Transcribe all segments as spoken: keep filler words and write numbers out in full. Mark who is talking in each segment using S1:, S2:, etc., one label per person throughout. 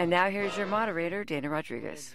S1: And now here's your moderator, Dana Rodriguez.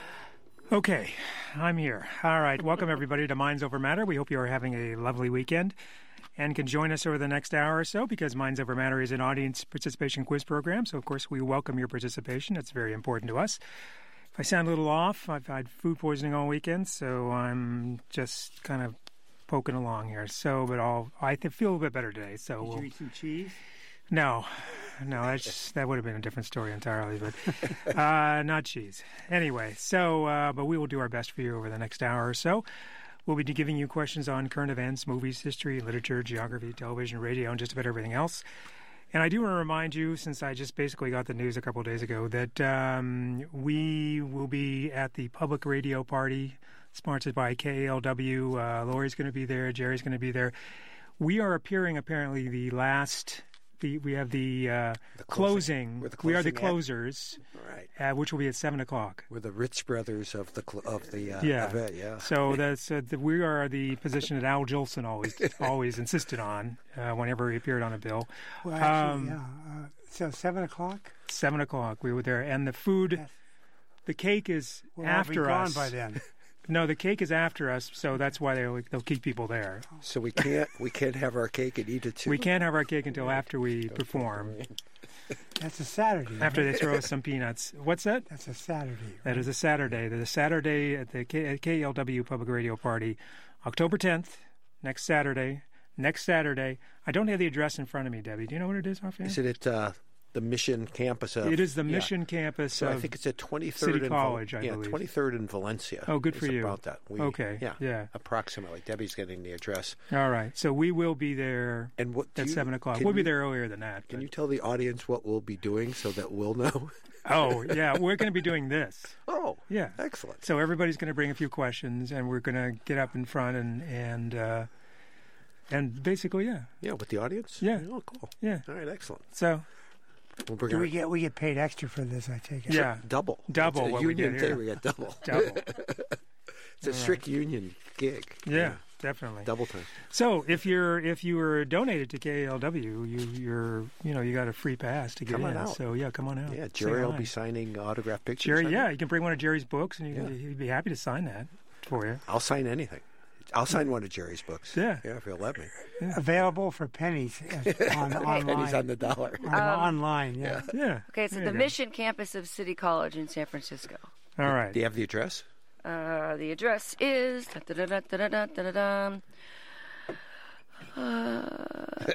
S2: Okay, I'm here. All right, welcome everybody to Minds Over Matter. We hope you are having a lovely weekend and can join us over the next hour or so because Minds Over Matter is an audience participation quiz program. So, of course, we welcome your participation. It's very important to us. If I sound a little off, I've had food poisoning all weekend, so I'm just kind of poking along here. So, but I'll, I feel a little bit better today. So
S3: Did
S2: we'll,
S3: you eat some cheese?
S2: No, no, that's, that would have been a different story entirely, but uh, not cheese. Anyway, so, uh, but we will do our best for you over the next hour or so. We'll be giving you questions on current events, movies, history, literature, geography, television, radio, and just about everything else. And I do want to remind you, since I just basically got the news a couple of days ago, that um, we will be at the public radio party sponsored by K A L W. Uh, Lori's going to be there. Jerry's going to be there. We are appearing apparently the last... The, we have the, uh,
S4: the
S2: closing.
S4: closing. The
S2: we are the
S4: closing
S2: closers,
S4: right?
S2: Uh, which will be at seven o'clock.
S4: We're the Rich brothers of the cl- of the uh,
S2: yeah.
S4: event. Yeah.
S2: So that's uh, the, we are the position that Al Jolson always always insisted on uh, whenever he appeared on a bill.
S3: Well, actually,
S2: um,
S3: yeah. Uh, so seven o'clock.
S2: Seven o'clock. We were there, and the food,
S3: Yes.
S2: the cake is
S3: We'll
S2: after
S3: all be
S2: us.
S3: gone by then.
S2: No, the cake is after us, so that's why they'll, they'll keep people there.
S4: So we can't we can't have our cake and eat it too.
S2: We can't have our cake until after we perform.
S3: That's a Saturday.
S2: After
S3: right?
S2: they throw us some peanuts. What's that?
S3: That's a Saturday.
S2: That
S3: right?
S2: is a Saturday. The Saturday at the K- K L W Public Radio Party, October tenth, next Saturday. Next Saturday. I don't have the address in front of me, Debbie. Do you know what it is offhand?
S4: Is it at uh, the Mission campus of...
S2: It is the
S4: yeah.
S2: Mission campus
S4: So
S2: of
S4: I think it's at twenty-third
S2: City
S4: and
S2: College,
S4: Val-
S2: I
S4: yeah,
S2: believe.
S4: twenty-third in Valencia.
S2: Oh, good
S4: It's
S2: for you.
S4: about that. We,
S2: Okay,
S4: Yeah,
S2: yeah.
S4: approximately. Debbie's getting the address.
S2: All right. So we will be there
S4: And what do
S2: at
S4: you-
S2: seven o'clock.
S4: can
S2: We'll be
S4: you-
S2: there earlier than that.
S4: Can
S2: but-
S4: you tell the audience what we'll be doing so that we'll know?
S2: Oh, yeah. We're going to be doing this.
S4: Oh,
S2: Yeah.
S4: excellent.
S2: So everybody's going to bring a few questions, and we're going to get up in front and and uh, and basically, yeah,
S4: Yeah, with the audience?
S2: Yeah.
S4: Oh, cool.
S2: yeah.
S4: All right, excellent.
S2: So
S4: We'll bring
S3: Do
S4: our
S3: we get we get paid extra for this? I take it.
S2: yeah,
S4: double.
S2: Double
S4: It's a
S2: what we
S4: union
S2: get
S4: day.
S2: here.
S4: We get double.
S2: double.
S4: It's a strict union gig.
S2: Yeah, definitely.
S4: Double time.
S2: So if you're if you were donated to K A L W, you you're you know you got a free pass to get
S4: Come on
S2: in.
S4: out.
S2: So yeah, come on out.
S4: Yeah,
S2: Say
S4: Jerry will
S2: hi.
S4: be signing autographed pictures.
S2: Jerry,
S4: I
S2: yeah,
S4: think.
S2: you can bring one of Jerry's books, and you can,
S4: Yeah.
S2: he'd be happy to sign that for you.
S4: I'll sign anything. I'll sign one of Jerry's books.
S2: Yeah.
S4: Yeah, if he'll let me.
S3: Available for pennies uh, on online.
S4: And he's on the dollar.
S3: On- online, yeah.
S2: Yeah.
S1: Okay, so
S2: There
S1: the
S2: you go.
S1: Mission campus of City College in San Francisco.
S2: All right.
S4: Do you have the address?
S1: Uh, the address is da-da-da-da-da-da-da-da. Uh,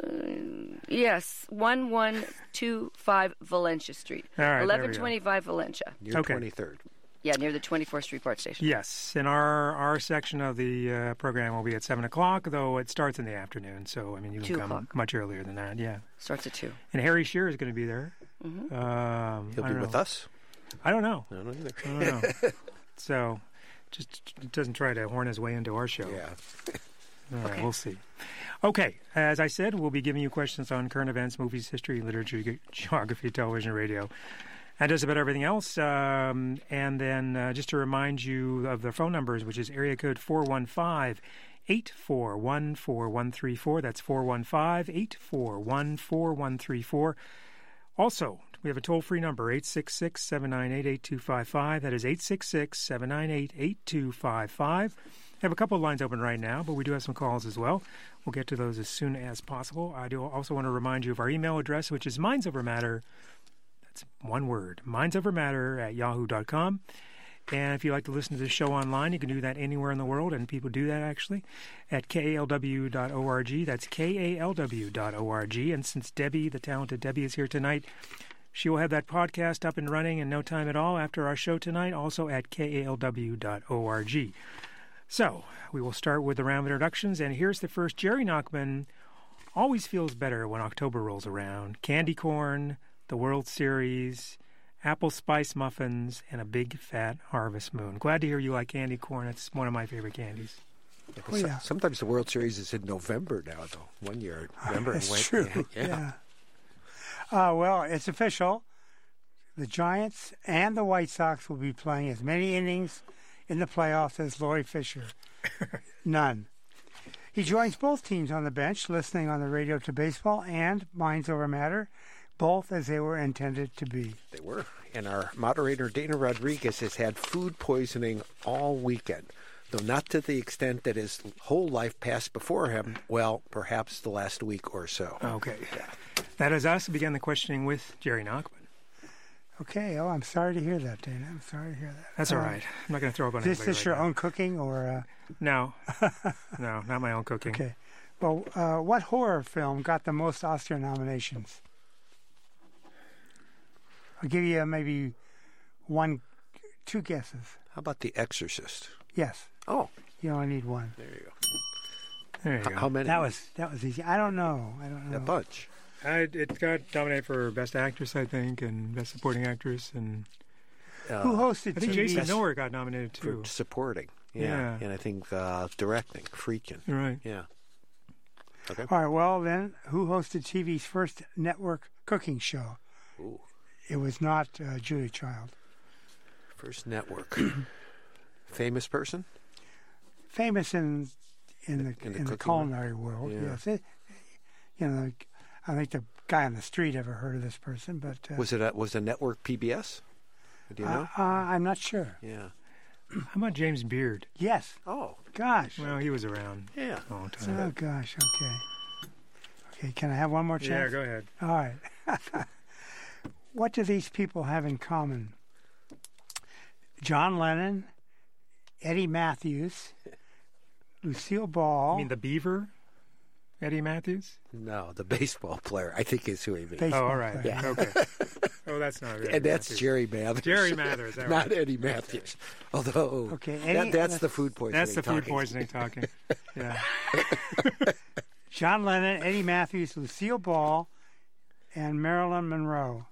S1: yes, one one two five Valencia Street,
S2: All right, there we go.
S1: eleven twenty-five Valencia.
S4: Near
S2: Okay.
S4: twenty-third.
S1: Yeah, near the twenty-fourth Street BART station.
S2: Yes, and our our section of the uh, program will be at seven o'clock, though it starts in the afternoon. So I mean, you can
S1: Two
S2: come
S1: o'clock.
S2: much earlier than that. Yeah,
S1: Starts at two.
S2: and Harry Shearer is going to be there.
S1: Mhm.
S2: Um,
S4: He'll
S2: I
S4: be
S2: don't
S4: with
S2: know.
S4: us?
S2: I don't know.
S4: I don't either.
S2: I don't know. So, just doesn't try to horn his way into our show.
S4: Yeah.
S2: All right,
S1: Okay.
S2: we'll see. Okay, as I said, we'll be giving you questions on current events, movies, history, literature, ge- geography, television, radio, and just about everything else. Um, and then uh, just to remind you of the phone numbers, which is area code four one five, eight four one, four one three four. That's four one five, eight four one, four one three four. Also, we have a toll-free number, eight six six, seven nine eight, eight two five five. That is eight six six, seven nine eight, eight two five five. I have a couple of lines open right now, but we do have some calls as well. We'll get to those as soon as possible. I do also want to remind you of our email address, which is mindsovermatter. That's one word, mindsovermatter at yahoo dot com. And if you'd like to listen to the show online, you can do that anywhere in the world, and people do that actually, at K A L W dot org. That's K A L W dot org. And since Debbie, the talented Debbie, is here tonight, she will have that podcast up and running in no time at all after our show tonight, also at K A L W dot org. So, we will start with the round of introductions, and here's the first. Jerry Nachman always feels better when October rolls around. Candy corn, the World Series, apple spice muffins, and a big fat harvest moon. Glad to hear you like candy corn. It's one of my favorite candies.
S3: Oh, yeah.
S4: Sometimes the World Series is in November now, though. One year, remember?
S3: That's
S4: it went,
S3: true.
S4: Yeah.
S3: Yeah. Uh, well, it's official. The Giants and the White Sox will be playing as many innings in the playoffs as Lori Fisher. None. He joins both teams on the bench, listening on the radio to baseball and Minds Over Matter, both as they were intended to be.
S4: They were. And our moderator, Dana Rodriguez, has had food poisoning all weekend, though not to the extent that his whole life passed before him. Well, perhaps the last week or so.
S2: Okay. That is us. Begin the questioning with Jerry Nachman.
S3: Okay. Oh, I'm sorry to hear that, Dana. I'm sorry to hear that.
S2: That's all
S3: Uh,
S2: right. I'm not going to throw up on
S3: Is this
S2: anybody
S3: just
S2: right
S3: your
S2: now.
S3: own cooking or? Uh,
S2: No. No, not my own cooking.
S3: okay. Well, uh, what horror film got the most Oscar nominations? I'll give you uh, maybe one, two guesses.
S4: How about The Exorcist?
S3: Yes.
S4: Oh,
S3: You only need one.
S4: there you go.
S2: There you
S4: H-
S2: go.
S4: How many?
S3: That was that was easy. I don't know. I don't know.
S4: A bunch.
S2: I, it got nominated for Best Actress, I think, and Best Supporting Actress, and
S4: Uh,
S3: Who hosted
S2: I think
S3: T V?
S2: Jason Miller got nominated too.
S4: for supporting. Yeah.
S2: Yeah.
S4: And I think uh, directing, Friedkin.
S2: You're right.
S4: Yeah. Okay.
S3: All right. Well, then, who hosted T V's first network cooking show?
S4: Ooh.
S3: It was not uh, Julie Child.
S4: First network. Famous person?
S3: Famous in in the
S4: In the
S3: in the
S4: cooking
S3: culinary world.
S4: Yeah.
S3: Yes. It, you know, I think the guy on the street ever heard of this person, but uh,
S4: Was it a, was the network P B S? Do you know?
S3: uh, uh, I'm not sure.
S4: yeah.
S2: How about James Beard?
S3: Yes.
S4: Oh,
S3: Gosh.
S2: Well, he was around
S4: yeah.
S2: a long time.
S3: Oh gosh. Okay. Okay. Can I have one more
S2: Yeah,
S3: chance?
S2: go ahead.
S3: All right. What do these people have in common? John Lennon, Eddie Matthews, Lucille Ball.
S2: You mean the Beaver? Eddie Matthews?
S4: No, the baseball player, I think is who he means.
S3: Baseball
S2: Oh, all right.
S3: player.
S2: Okay. Oh, that's not Eddie
S4: And that's
S2: Matthews.
S4: Jerry Mathers.
S2: Jerry Mathers. all
S4: Not
S2: right.
S4: Eddie Matthews. Although,
S3: Okay,
S4: that,
S3: Eddie-
S4: that's the food poisoning.
S2: That's the food
S4: talking.
S2: poisoning talking. Yeah.
S3: John Lennon, Eddie Matthews, Lucille Ball, and Marilyn Monroe.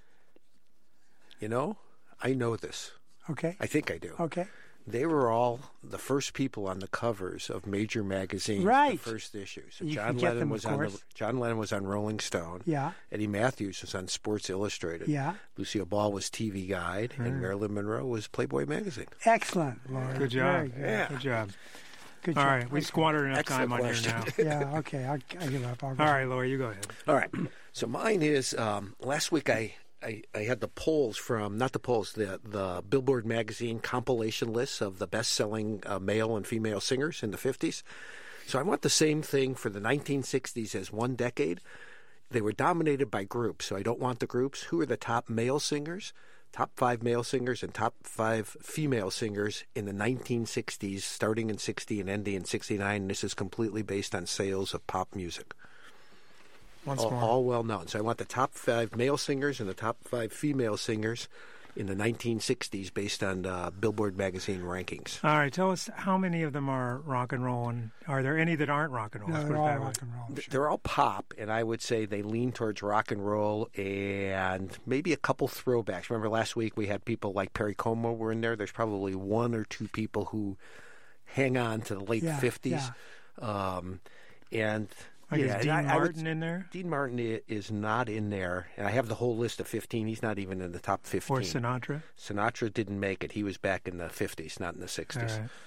S4: You know, I know this.
S3: Okay.
S4: I think I do.
S3: Okay.
S4: They were all the first people on the covers of major magazines.
S3: Right.
S4: The first issue. So
S3: You
S4: John
S3: could get
S4: Lennon
S3: them,
S4: was
S3: of
S4: on the
S3: course.
S4: John Lennon was on Rolling Stone.
S3: Yeah.
S4: Eddie Matthews was on Sports Illustrated.
S3: Yeah.
S4: Lucille Ball was T V Guide, and Marilyn Monroe was Playboy magazine.
S3: Excellent, Laura.
S2: Good job.
S3: Very good.
S4: Yeah.
S2: Good job.
S3: Good
S2: All
S3: job.
S2: right. We
S3: Okay.
S2: squandered enough
S4: Excellent
S2: time on
S4: question.
S2: here now.
S3: Yeah. Okay. I'll, I'll give up. I'll go.
S2: All right, Laura, you go ahead.
S4: All right. So mine is um, last week I, I, I had the polls from, not the polls, the, the Billboard magazine compilation lists of the best-selling uh, male and female singers in the fifties. So I want the same thing for the nineteen sixties as one decade. They were dominated by groups, so I don't want the groups. Who are the top male singers, top five male singers, and top five female singers in the nineteen sixties, starting in sixty and ending in sixty-nine? And this is completely based on sales of pop music.
S2: Once
S4: All,
S2: more.
S4: all well known. So I want the top five male singers and the top five female singers in the nineteen sixties based on uh, Billboard magazine rankings.
S2: All right. Tell us how many of them are rock and roll, and are there any that aren't rock and roll?
S3: No,
S2: Let's
S3: they're
S2: put it
S3: all
S2: that way.
S3: rock and roll.
S4: Th- They're all pop, and I would say they lean towards rock and roll and maybe a couple throwbacks. Remember last week we had people like Perry Como were in there. There's probably one or two people who hang on to the late
S3: Yeah,
S4: fifties. Um, and
S2: Like,
S4: yeah,
S2: is Dean
S4: and I, I would-
S2: Martin in there?
S4: Dean Martin i- is not in there, and I have the whole list of fifteen. He's not even in the top fifteen.
S2: Or Sinatra?
S4: Sinatra didn't make it. He was back in the fifties, not in the
S2: All
S4: sixties.
S2: right.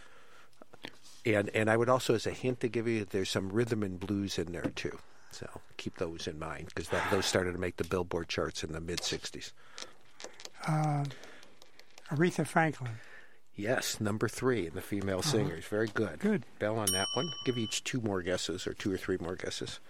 S4: And and I would also, as a hint to give you, there's some rhythm and blues in there too. So keep those in mind because those started to make the Billboard charts in the mid sixties.
S3: Uh, Aretha Franklin.
S4: Yes, number three in the female singers. Very good.
S2: Good.
S4: Bell on that one. Give each two more guesses or two or three more guesses.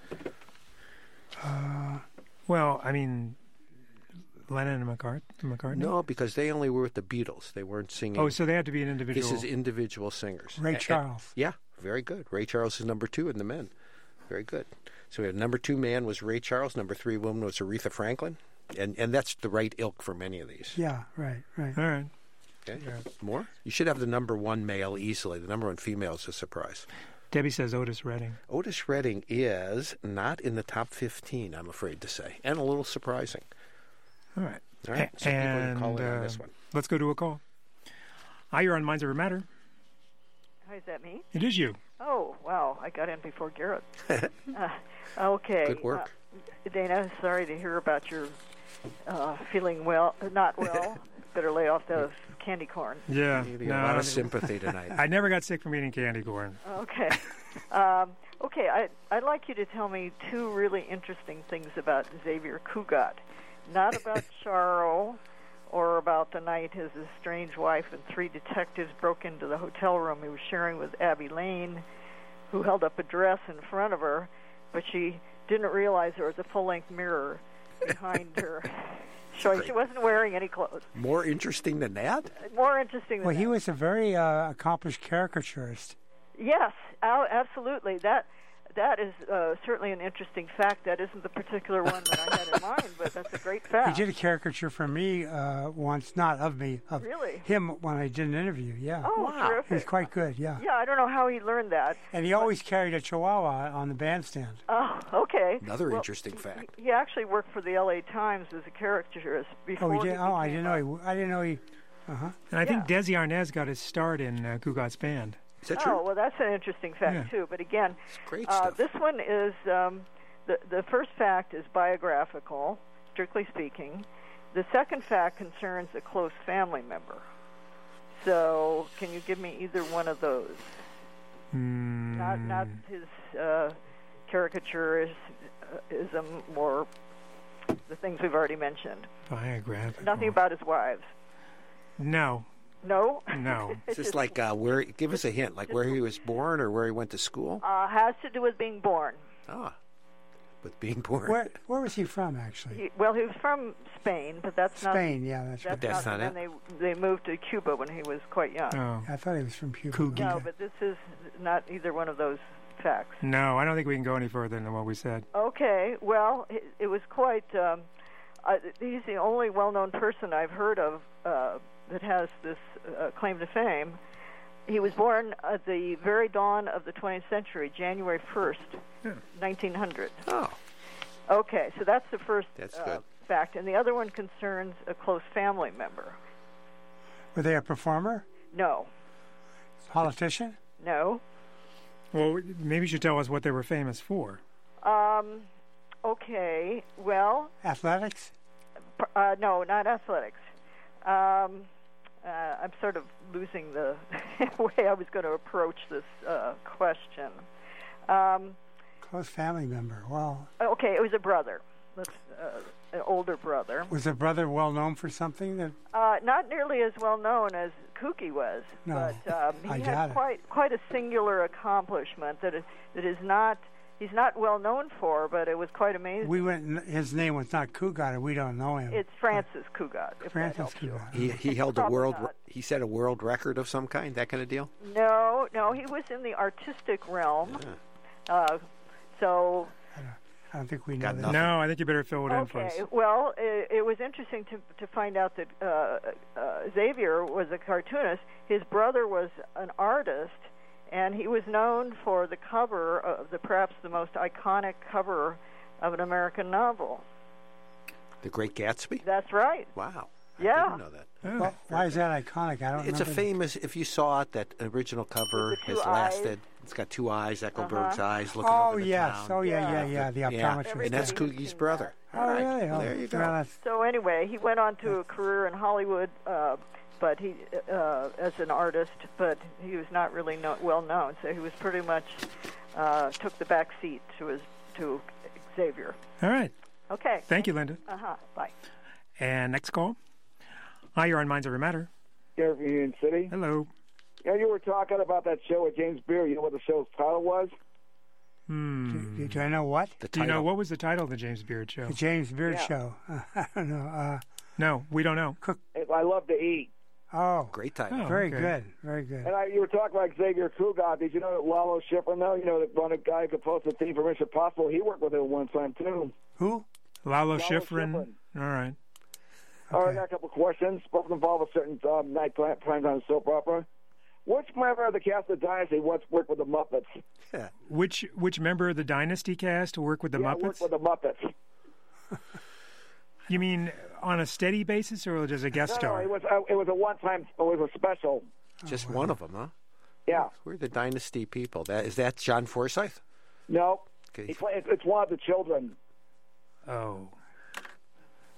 S2: Well, I mean, Lennon and McCart- McCartney?
S4: No, because they only were with the Beatles. They weren't singing.
S2: Oh, so they have to be an individual.
S4: This is individual singers.
S3: Ray
S4: A- a-
S3: Charles.
S4: yeah, very good. Ray Charles is number two in the men. Very good. So we had number two man was Ray Charles. Number three woman was Aretha Franklin. And and that's the right ilk for many of these.
S3: Yeah. Right. Right.
S2: All right.
S4: Okay. More? You should have the number one male easily. The number one female is a surprise.
S2: Debbie says Otis Redding.
S4: Otis Redding is not in the top fifteen, I'm afraid to say, and a little surprising.
S2: All right.
S4: All right, so people can
S2: and
S4: call in on
S2: uh,
S4: this one.
S2: let's go to a call. Hi, you're on Minds Over Matter.
S5: Hi, is that me?
S2: It is you.
S5: Oh, wow. I got in before Garrett. uh, okay.
S4: Good work.
S5: Uh, Dana, sorry to hear about your uh, feeling well, not well. Better lay off those candy corn.
S2: Yeah.
S4: Maybe
S2: no,
S4: a lot
S2: I
S4: of
S2: mean,
S4: sympathy tonight.
S2: I never got sick from eating candy corn.
S5: Okay. um, Okay, I, I'd like you to tell me two really interesting things about Xavier Cugat. Not about Charo or about the night his estranged wife and three detectives broke into the hotel room he was sharing with Abby Lane, who held up a dress in front of her, but she didn't realize there was a full-length mirror behind her, showing she wasn't wearing any clothes.
S4: More interesting than that?
S5: More interesting than
S3: Well,
S5: that.
S3: he was a very uh, accomplished caricaturist.
S5: Yes, oh, absolutely. That that is uh, certainly an interesting fact. That isn't the particular one that I had in mind, but that's a great fact.
S3: He did a caricature for me uh, once, not of me, of
S5: Really?
S3: him when I did an interview. Yeah,
S5: Oh,
S4: Wow.
S5: terrific.
S3: he's quite good. Yeah,
S5: Yeah, I don't know how he learned that.
S3: and he always carried a Chihuahua on the bandstand.
S5: Oh, okay.
S4: Another
S5: Well,
S4: interesting fact.
S5: He actually worked for the L A Times as a caricaturist before.
S3: Oh, he did. Oh, I
S5: became
S3: didn't know. He, I didn't know he. Uh huh.
S2: And I think
S5: Yeah.
S2: Desi Arnaz got his start in uh, Cugat's band.
S4: Is that
S5: Oh,
S4: true?
S5: well, that's an interesting fact
S2: Yeah.
S5: too. But again,
S4: Great
S5: uh,
S4: stuff.
S5: this one is um, the the first fact is biographical, strictly speaking. The second fact concerns a close family member. So, can you give me either one of those?
S2: Mm,
S5: Not not his uh, caricaturism or the things we've already mentioned.
S2: biographical.
S5: Nothing about his wives.
S2: No,
S5: No.
S2: no.
S5: It's
S4: Is this like uh, where? Give us a hint, like where he was born or where he went to school?
S5: uh, has to do with being born.
S4: Ah, with being born.
S3: Where Where was he from, actually?
S5: He, well, he was from Spain, but that's not.
S3: Spain. Yeah, that's right.
S5: That's,
S4: That's
S5: not.
S4: not
S5: and then they they moved to Cuba when he was quite young.
S2: Oh.
S3: I thought he was from Cuba.
S2: Coogie.
S5: No, but this is not either one of those facts.
S2: No, I don't think we can go any further than what we said.
S5: Okay, well, it, it was quite. Um, uh, he's the only well-known person I've heard of uh, that has this uh, claim to fame. He was born at the very dawn of the twentieth century, January first,
S2: Yeah.
S5: nineteen hundred.
S4: Oh,
S5: Okay, so that's the first
S4: That's
S5: uh,
S4: good.
S5: fact, and the other one concerns a close family member.
S3: Were they a performer?
S5: No,
S3: Politician?
S5: no.
S2: Well, maybe you should tell us what they were famous for.
S5: Um, okay, well,
S3: Athletics?
S5: p- uh, no, not athletics. Um, uh, I'm sort of losing the way I was going to approach this uh, question. Um,
S3: Close family member. Well,
S5: okay, it was a brother. Let's, uh, an older brother.
S3: was the brother well known for something? That
S5: Uh, not nearly as well known as Kooky was,
S3: No,
S5: but um, he
S3: I
S5: had
S3: got it.
S5: quite quite a singular accomplishment that is, that is not he's not well known for, but it was quite amazing.
S3: we went. His name was not Cugat, and we don't know him.
S5: It's Francis Cugat. If that
S3: Francis
S5: helps you.
S3: Cugat.
S4: he he held a
S5: Probably
S4: world.
S5: not.
S4: He set a world record of some kind. That kind of deal.
S5: No, no, he was in the artistic realm. Uh, so
S3: I don't think we know
S4: Got
S3: that.
S4: nothing.
S2: No, I think you better fill it in for us.
S5: okay, well, it, it was interesting to to find out that uh, uh, Xavier was a cartoonist. His brother was an artist, and he was known for the cover of the perhaps the most iconic cover of an American novel.
S4: The Great Gatsby.
S5: That's right.
S4: Wow. I
S5: Yeah.
S4: didn't know that.
S2: Oh.
S3: Well, why is that iconic? I don't.
S4: It's a
S3: remember.
S4: famous. If you saw it, that original cover
S5: With the two
S4: has
S5: eyes.
S4: lasted. It's got two eyes, Ecclesburg's
S5: Uh-huh.
S4: eyes looking
S3: Oh
S4: over the
S3: yes.
S4: town.
S3: Oh yeah, yeah,
S5: Yeah.
S3: yeah. The
S4: Yeah,
S3: optometrist.
S4: and that's
S5: Everybody has
S4: Koogie's
S5: seen
S4: brother.
S3: Oh
S4: All right.
S3: really?
S4: Well,
S3: Oh,
S4: there you go.
S3: well, that's-
S5: So anyway, he went on to a career in Hollywood, uh, but he uh, as an artist, but he was not really know, well known. So he was pretty much uh, took the back seat to his to Xavier.
S2: All right.
S5: Okay.
S2: Thank you, Linda.
S5: Uh huh. Bye.
S2: And next call. Hi, you're on Minds Over Matter.
S6: Here from Union City.
S2: Hello.
S6: Yeah, you were talking about that show with James Beard. You know what the show's title was?
S2: Hmm.
S3: Do, do I know what?
S4: The
S2: Do you know
S4: title.
S2: what was the title of the James Beard show?
S3: The James Beard
S6: Yeah.
S3: Show. I don't know. Uh,
S2: No, we don't know.
S6: It, I love to eat.
S3: oh,
S4: Great title.
S2: Oh.
S3: very
S2: okay.
S3: good. Very good.
S6: And I, you were talking about Xavier Cugat. Did you know that Lalo Schifrin, though, you know, that one guy who composed the theme for Mission Possible, he worked with him one time, too.
S3: Who?
S2: Lalo
S6: Lalo
S2: Schifrin.
S6: Schifrin.
S2: All right.
S6: All right, I
S3: Okay.
S6: got a couple questions. Both involve a certain um, night prime time soap opera. Which member of the cast of Dynasty once worked with the Muppets?
S4: Yeah.
S2: Which which member of the Dynasty cast worked with the
S6: yeah,
S2: Muppets?
S6: worked with the Muppets.
S2: You mean on a steady basis or just a guest
S6: No, no,
S2: star?
S6: it was uh, it was a one time. It was a special.
S4: Just one of them, huh?
S6: Yeah.
S4: We're the Dynasty people. That is that John Forsythe?
S6: No.
S4: Okay.
S6: He play, it's one of the children.
S2: Oh.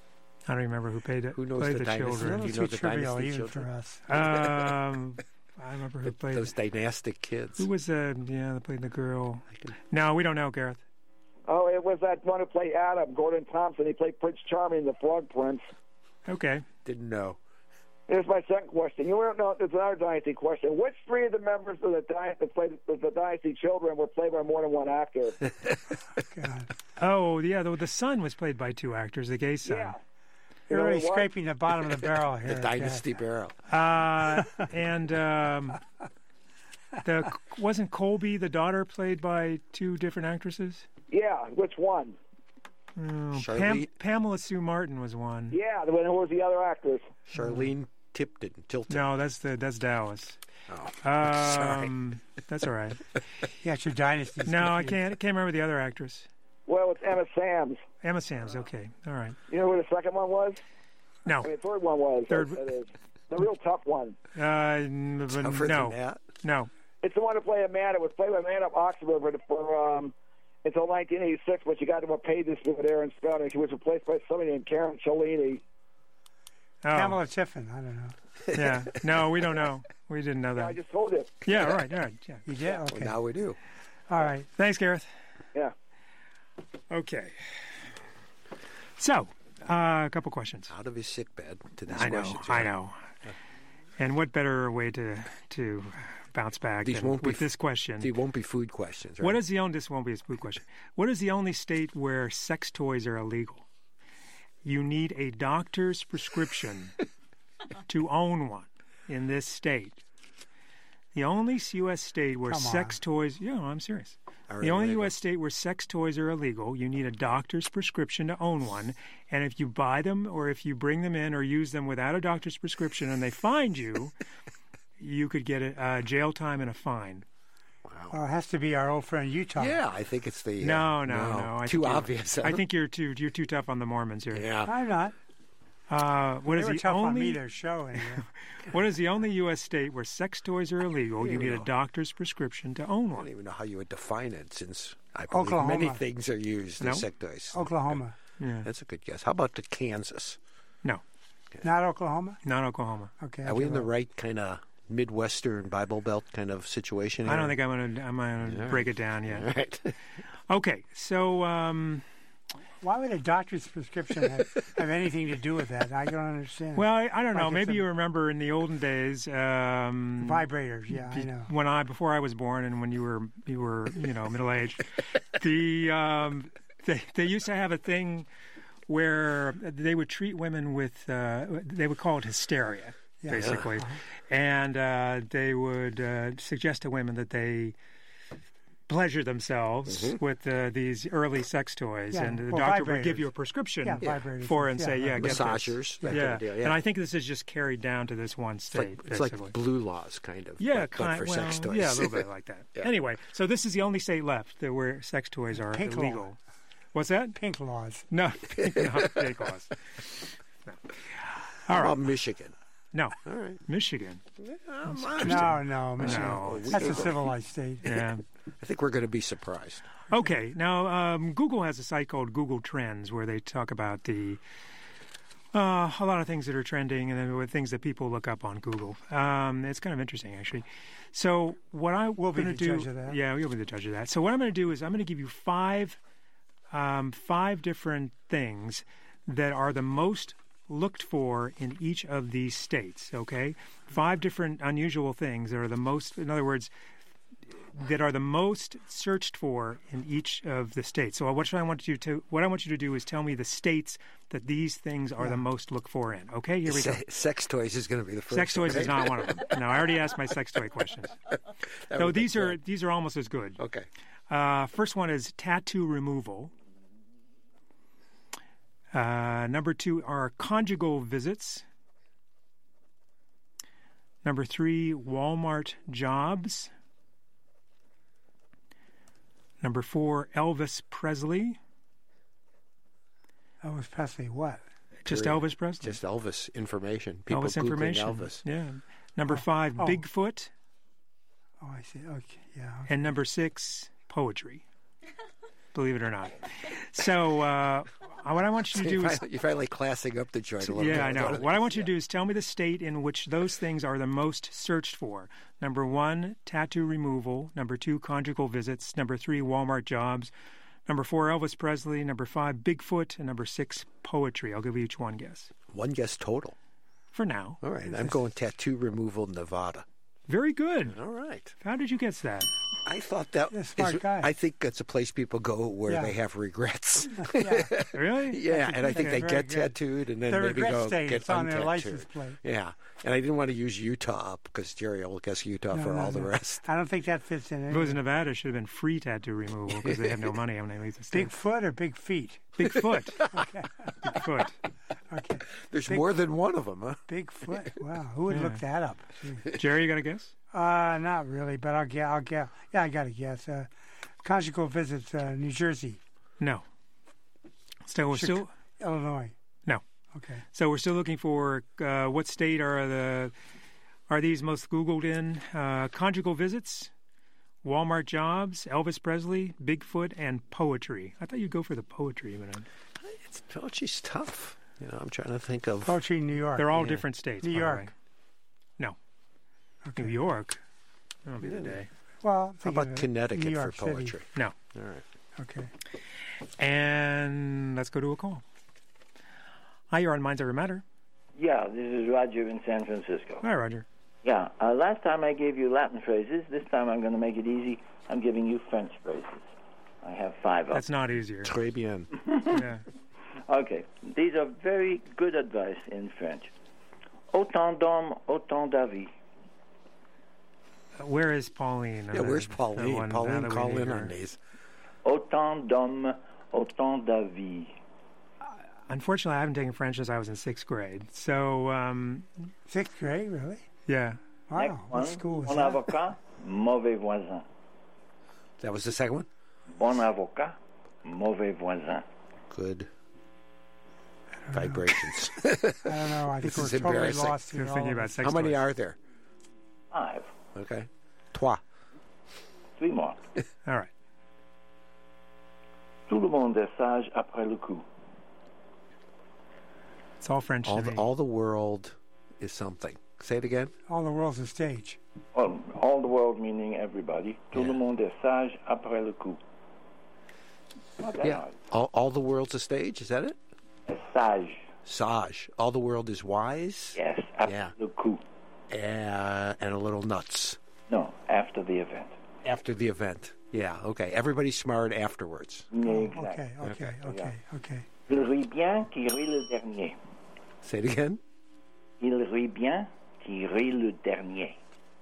S2: I don't remember who paid it.
S4: Who knows
S2: played
S4: the
S2: the
S4: Dynasty?
S3: A
S2: children.
S3: little
S4: you
S3: too
S4: know the
S3: trivial
S4: Dynasty
S3: even
S4: children?
S3: for us.
S2: Um, I remember who played
S4: Those dynastic kids.
S2: Who was the yeah? They played the girl. No, we don't know, Gareth.
S6: Oh, it was that one who played Adam, Gordon Thompson. He played Prince Charming in The Frog Prince.
S2: Okay.
S4: Didn't know.
S6: Here's my second question. You don't know. There's another Dynasty question. Which three of the members of the Dynasty that played the Dynasty children were played by more than one actor?
S3: God.
S2: Oh, yeah. The, the son was played by two actors. The gay son.
S6: Yeah.
S3: You're
S6: You know
S3: really
S6: what?
S3: scraping the bottom of the barrel here.
S4: The Dynasty Barrel.
S2: Uh, and um, the wasn't Colby, the daughter, played by two different actresses?
S6: Yeah. Which one?
S2: Oh, Pam,
S4: Charlene-
S2: Pamela Sue Martin was one.
S6: Yeah. The one who was the other actress?
S4: Charlene Tipton. Tilton.
S2: No, that's the that's Dallas.
S4: Oh,
S2: Um, that's all right.
S3: Yeah, it's your dynasty.
S2: No, I can't. I can't remember the other actress.
S6: Well, it's Emma Samms.
S2: Emma Samms. Okay, all right.
S6: You know who the second one was?
S2: No,
S6: I mean, the third one was.
S2: Third-
S6: That is. The real tough one.
S2: uh, n- but
S4: Tougher
S2: no,
S4: than that.
S2: no.
S6: It's the one to play a man. It was played by a man of Oxford for, for um, until nineteen eighty-six, but she got him a pay this with Aaron Scott, and she was replaced by somebody named Karen Cellini.
S2: Oh,
S3: Pamela Tiffin. I don't know.
S2: yeah. No, we don't know. We didn't know
S6: I
S2: that.
S6: just told you.
S2: Yeah, all right, all right. Yeah.
S3: You did?
S4: Well,
S3: Okay.
S4: now we do.
S3: All right.
S2: Thanks, Gareth.
S6: Yeah.
S2: Okay. So, uh, a couple questions.
S4: Out of his sick bed to these
S2: I know,
S4: questions.
S2: I know. And what better way to to bounce back
S4: These
S2: than
S4: won't be
S2: with
S4: f-
S2: this question?
S4: They won't be food questions, right?
S2: What is the only? This won't be a food question. What is the only state where sex toys are illegal? You need a doctor's prescription to own one in this state. The only U S state where
S3: Come
S2: sex
S3: on.
S2: toys. Yeah, I'm serious.
S4: Are
S2: The only
S4: illegal.
S2: U S state where sex toys are illegal, you need a doctor's prescription to own one. And if you buy them or if you bring them in or use them without a doctor's prescription and they find you, you could get a uh, jail time and a fine.
S3: Well, it has to be our old friend Utah.
S4: Yeah, I think it's the. Uh,
S2: No, no, no. I
S4: Too
S2: think you're-
S4: obvious.
S2: I think you're too you're too tough on the Mormons here.
S4: Yeah.
S3: I'm not.
S2: Uh, what
S3: They
S2: is
S3: were
S2: the
S3: tough on me,
S2: only
S3: their show, anyway.
S2: what is the only U S state where sex toys are illegal? You
S4: Here we
S2: need a
S4: go.
S2: doctor's prescription to own
S4: I don't
S2: one.
S4: even know how you would define it, since I believe
S3: Oklahoma.
S4: many things are used
S2: No.
S4: as sick toys.
S3: Oklahoma.
S2: Yeah.
S4: That's a good guess. How about the Kansas?
S2: No,
S3: Not Oklahoma?
S2: not Oklahoma.
S3: Okay.
S4: Are we in the
S3: okay,
S4: right kind of Midwestern Bible Belt kind of situation here?
S2: I don't think I'm gonna I'm gonna
S4: All
S2: break it down
S4: All
S2: yet.
S4: right.
S2: Okay, so um,
S3: Why would a doctor's prescription have, have anything to do with that? I don't understand.
S2: well, I, I don't know.
S3: Like it's
S2: Maybe
S3: a-
S2: you remember in the olden days. Um,
S3: Vibrators, yeah, I
S2: be-
S3: know.
S2: When I before I was born, and when you were you were you know middle aged, the um, they they used to have a thing where they would treat women with uh, they would call it hysteria,
S3: Yeah.
S2: basically, and uh, they would uh, suggest to women that they pleasure themselves with uh, these early sex toys,
S3: Yeah,
S2: and the
S3: well,
S2: doctor would give
S3: vibrators.
S2: you a prescription
S3: Yeah, vibrators.
S2: for it and
S3: yeah,
S2: say, yeah,
S3: vibrators.
S2: get this.
S4: Massagers. That
S2: Yeah.
S4: kind of deal, yeah.
S2: And I think this is just carried down to this one
S4: It's
S2: state.
S4: like, it's
S2: basically.
S4: like blue laws, kind of.
S2: Yeah,
S4: but, but
S2: kind
S4: for
S2: well,
S4: sex toys.
S2: Yeah, a little bit like that.
S4: Yeah.
S2: Anyway, so this is the only state left that where sex toys are
S3: Pink
S2: illegal.
S3: law.
S2: What's that?
S3: Pink laws.
S2: No, not pink laws. No.
S4: How
S2: All right.
S4: about Michigan?
S2: No,
S4: All right.
S2: Michigan.
S3: No, no, Michigan.
S2: No.
S3: That's a civilized state.
S2: Yeah.
S4: I think we're going to be surprised.
S2: Okay. Now, um, Google has a site called Google Trends where they talk about the uh, a lot of things that are trending and then with things that people look up on Google. Um, it's kind of interesting, actually. So, what I
S3: We'll be
S2: going to
S3: the
S2: do,
S3: judge of that.
S2: yeah, you'll be the judge of that. So, what I'm going to do is I'm going to give you five, um, five different things that are the most looked for in each of these states. Okay, five different unusual things that are the most. In other words, that are the most searched for in each of the states. So what I want you to what I want you to do is tell me the states that these things are the most looked for in. Okay, here we go.
S4: Se- sex toys is going to be the first.
S2: Sex toys
S4: right?
S2: is not one of them. No, I already asked my sex toy questions.
S4: That
S2: So
S4: would be
S2: these are
S4: good.
S2: these are almost as good.
S4: Okay.
S2: Uh, first one is tattoo removal. Uh, number two are conjugal visits. Number three, Walmart jobs. Number four, Elvis Presley.
S3: Elvis Presley, what?
S2: Just
S4: Period.
S2: Elvis Presley.
S4: Just Elvis information. People
S2: Elvis
S4: Googling
S2: information.
S4: Elvis.
S2: Yeah. Number five,
S3: oh.
S2: Bigfoot.
S3: Oh, I see. Okay, yeah. Okay.
S2: And number six, poetry. Believe it or not. So uh, Uh, what I want you to do
S4: You're
S2: is
S4: finally, you're finally classing up the joint a little bit.
S2: yeah, I know. What I want you to do is tell me the state in which those things are the most searched for. Number one, tattoo removal. Number two, conjugal visits. Number three, Walmart jobs. Number four, Elvis Presley. Number five, Bigfoot. And number six, poetry. I'll give you each one guess.
S4: One guess total.
S2: For now.
S4: All right. I'm going tattoo removal, Nevada.
S2: Very good.
S4: All right.
S2: How did you guess that?
S4: I thought that
S3: You're a smart
S4: is-
S3: guy.
S4: I think that's a place people go where
S3: Yeah.
S4: they have regrets.
S3: Yeah.
S2: Really?
S4: yeah, and I think
S3: Okay,
S4: they
S3: very
S4: get
S3: good.
S4: tattooed and then
S3: The
S4: maybe
S3: regret
S4: go
S3: state,
S4: get
S3: it's on their
S4: untattooed.
S3: license plate.
S4: Yeah, and I didn't want to use Utah because Jerry will guess Utah
S3: No,
S4: for
S3: no,
S4: all the
S3: no.
S4: rest.
S3: I don't think that fits in.
S2: If it was
S3: Anyway.
S2: Nevada, it should have been free tattoo removal because they have no money when they leave the state.
S3: Big foot or big feet?
S2: Bigfoot. Bigfoot.
S3: Okay.
S4: There's
S3: Big-
S4: more than one of them, huh?
S3: Big foot. Wow. Who would look that up? Gee.
S2: Jerry, you got a guess?
S3: Uh, not really, but I'll get. I'll get. Yeah, I got to guess. Uh, conjugal visits, uh, New Jersey,
S2: No. So we're
S3: Chic-
S2: still
S3: Illinois.
S2: no.
S3: Okay.
S2: So we're still looking for uh, what state are the are these most Googled in? Uh, conjugal visits, Walmart jobs, Elvis Presley, Bigfoot, and poetry. I thought you'd go for the poetry, but uh,
S4: It's poetry's tough. You know, I'm trying to think of.
S3: Poetry, New York.
S2: they're all
S4: Yeah.
S2: different states.
S3: New
S2: by the
S3: York.
S2: way. No.
S3: Okay.
S2: New York. That'll be the day.
S3: Well,
S4: How
S3: think
S4: about
S3: of it.
S4: Connecticut
S3: New
S4: for
S3: York City.
S4: poetry?
S2: No.
S4: All right.
S3: Okay.
S2: And let's go to a call. Hi, you're on Minds Over Matter.
S7: Yeah, this is Roger in San Francisco.
S2: Hi, Roger.
S7: Yeah, uh, last time I gave you Latin phrases. This time I'm going to make it easy. I'm giving you French phrases. I have five of
S2: That's not easier.
S4: Très bien.
S2: Yeah.
S7: them. Okay, these are very good advice in French. Autant d'hommes, autant d'avis.
S2: Uh, Where is Pauline?
S4: Yeah,
S2: Uh,
S4: where's
S2: the
S4: Pauline?
S2: one- now
S4: Pauline,
S2: that we
S4: call
S2: need
S4: in
S2: her.
S4: on these.
S7: Autant d'hommes, autant d'avis.
S2: Unfortunately, I haven't taken French since I was in sixth grade. So, um,
S3: Sixth grade, really?
S2: yeah.
S3: Wow.
S7: Next
S3: What
S7: one,
S3: school was
S7: bon
S3: that?
S7: avocat, mauvais voisin.
S4: That was the second one?
S7: Bon avocat, mauvais voisin.
S4: Good vibrations.
S3: I don't know. I think
S4: This
S3: we're
S4: is
S3: totally
S4: embarrassing.
S3: lost
S2: You're
S3: here.
S2: thinking
S3: all of
S2: about
S3: us.
S2: sex
S4: How many
S2: toys.
S4: are there?
S7: Five.
S4: Okay. Trois.
S7: Three more.
S2: All right.
S7: Tout le monde est sage après le coup.
S2: It's all French
S4: All
S2: to
S4: the,
S2: me.
S4: all the world is something. Say it again.
S3: All the world's a stage.
S7: Well, all the world meaning everybody. Tout
S4: Yeah.
S7: le monde est sage après le coup. Not that hard.
S4: All, all the world's a stage. Is that it?
S7: Est sage.
S4: Sage. All the world is wise.
S7: Yes, après
S4: Yeah.
S7: le coup.
S4: Uh, and a little nuts.
S7: No, after the event.
S4: After the event. Yeah, okay. Everybody's smart afterwards.
S7: Exact.
S3: Okay, okay, okay, okay.
S7: Il rit bien qui rit le dernier.
S4: Say it again.
S7: Il rit bien qui rit le dernier.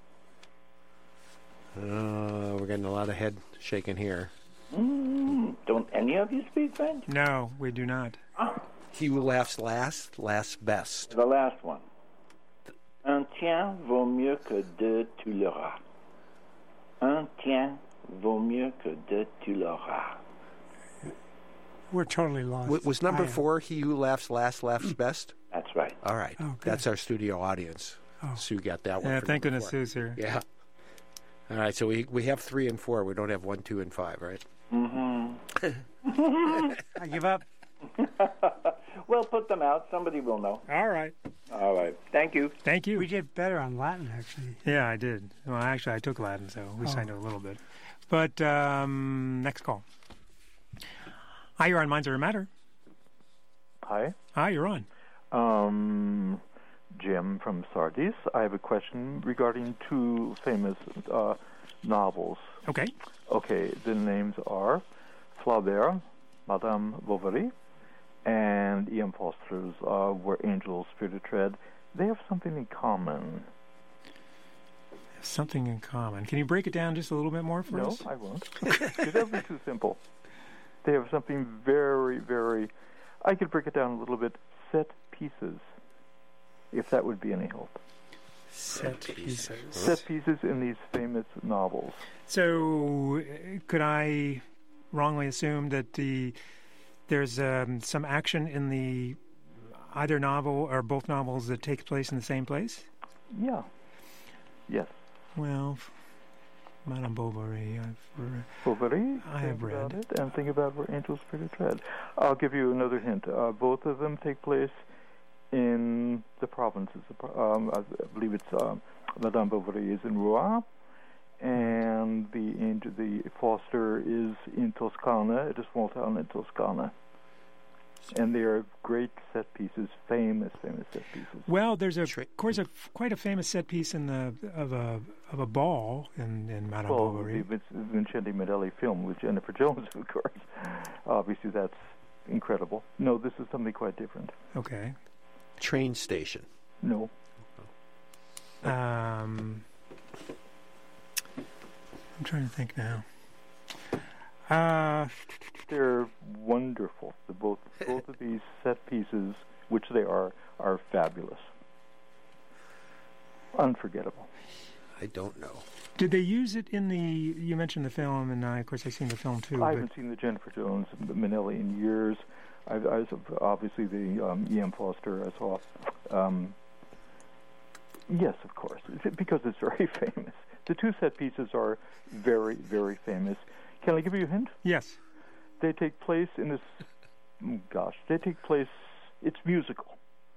S4: Uh, we're getting a lot of head shaking here.
S7: Mm, don't any of you speak French?
S2: No, we do not.
S4: He who laughs last, laughs best.
S7: The last one. Un tien vaut mieux que deux tu l'auras. Un tien vaut mieux que deux tu l'auras.
S3: We're totally lost.
S4: W- was number
S3: I am.
S4: four, he who laughs last, laughs best?
S7: That's right.
S4: All right.
S3: Oh, good.
S4: That's our studio audience.
S3: Oh.
S4: Sue got that one.
S2: Yeah,
S4: for
S2: thank
S4: number
S2: goodness
S4: four.
S2: Sue's here.
S4: Yeah. All right, so we we have three and four. We don't have one, two, and five, right?
S7: Mm-hmm.
S3: I give up.
S7: Well, put them out. Somebody will know.
S2: All right.
S7: All right. Thank you.
S2: Thank you.
S3: We did better on Latin, actually.
S2: Yeah, I did. Well, actually, I took Latin, so we
S3: Oh.
S2: signed it a little bit. But um, next call. Hi, you're on Minds Over Matter.
S8: Hi,
S2: Hi, you're on.
S8: um, Jim from Sardis. I have a question regarding two famous uh, novels.
S2: Okay.
S8: Okay, the names are Flaubert, Madame Bovary, and Ian Foster's uh, Where Angels Fear to Tread. They have something in common.
S2: Something in common. Can you break it down just a little bit more for
S8: no,
S2: us?
S8: I won't. Because that would be too simple. They have something very, very... I could break it down a little bit. Set pieces, if that would be any help.
S2: Set pieces.
S8: Set pieces in these famous novels.
S2: So, uh, could I wrongly assume that the there's um, some action in the either novel or both novels that takes place in the same place?
S8: Yeah. Yes.
S2: Well, Madame Bovary. I've re-
S8: Bovary,
S2: I have
S8: think about
S2: read.
S8: it, and think about where Angels Fear to Tread. I'll give you another hint. Uh, both of them take place in the provinces. Um, I believe it's um, Madame Bovary is in Rouen, and the angel, the Foster is in Toscana, at a small town in Toscana. And they are great set pieces, famous, famous set pieces.
S2: Well, there's a, of course, a, quite a famous set piece in the of a of a ball in, in Madame
S8: Well,
S2: Bovary.
S8: the Vincente Minelli film with Jennifer Jones, of course. Obviously, that's incredible. No, this is something quite different.
S2: Okay.
S4: Train station.
S8: No.
S2: Um, I'm trying to think now. Uh,
S8: They're wonderful. The both both of these set pieces, which they are, are fabulous. Unforgettable.
S4: I don't know.
S2: did they use it in the? You mentioned the film, and I, of course, I've seen the film too.
S8: I
S2: but
S8: haven't seen the Jennifer Jones Minelli in years. I've, I obviously the um, E M Foster I saw. Um, yes, of course, because it's very famous. The two set pieces are very, very famous. Can I give you a hint?
S2: Yes.
S8: They take place in this. Gosh, they take place. It's musical.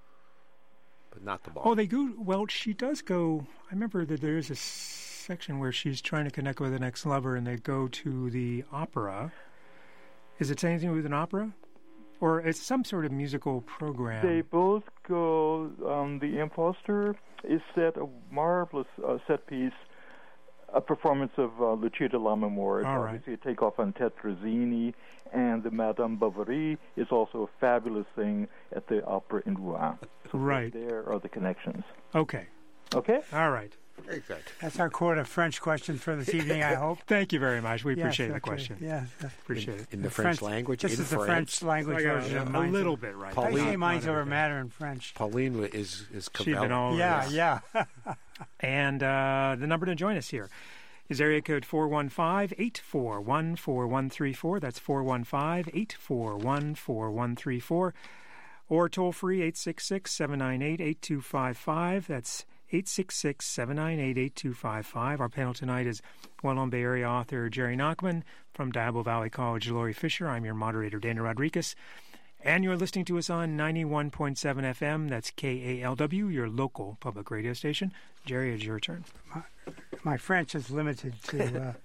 S4: But not the ball.
S2: Oh, they go. Well, she does go. I remember that there is a section where she's trying to connect with an ex-lover, and they go to the opera. Is it anything with an opera, or it's some sort of musical program?
S8: They both go. Um, the Imposter is set a marvelous uh, set piece. A performance of uh, Lucia de Lammermoor.
S2: All right.
S8: Obviously a takeoff on Tetrazzini, and the Madame Bovary is also a fabulous thing at the opera in Rouen. So
S2: Right.
S8: There are the connections.
S2: Okay.
S8: Okay?
S2: All right.
S4: Very good.
S3: That's our quota French questions for this evening, I hope.
S2: Thank you very much. We
S3: Yes,
S2: appreciate the
S3: okay.
S2: question.
S3: Yes. uh,
S2: Appreciate it.
S4: In the French, language,
S3: This
S4: in
S3: is the
S4: France.
S3: French language
S2: I got
S3: version of
S2: a, a
S3: Minds
S2: little
S3: Over-
S2: bit right.
S4: Paul-
S3: I
S4: Pauline-
S3: say Minds
S4: not
S3: Over
S4: every-
S3: Matter in French.
S4: Pauline wa- is is
S2: She's been
S4: Cabell.
S2: all over
S3: Yeah,
S2: this.
S3: yeah.
S2: And uh, the number to join us here is area code four one five, eight four one, four one three four. That's four one five, eight four one, four one three four. Or toll free eight six six, seven nine eight, eight two five five. That's eight six six, seven nine eight, eight two five five. Our panel tonight is well-known Bay Area author Jerry Nachman, from Diablo Valley College, Laurie Fisher. I'm your moderator, Dana Rodriguez. And you're listening to us on ninety-one point seven F M. That's K A L W, your local public radio station. Jerry, it's your turn.
S3: My French is limited to. Uh,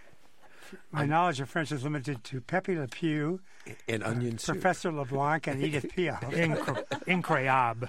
S3: my knowledge of French is limited to Pepe Le Pew,
S4: And onion soup.
S3: Professor LeBlanc, and Edith Piaf.
S2: Incre- incroyable.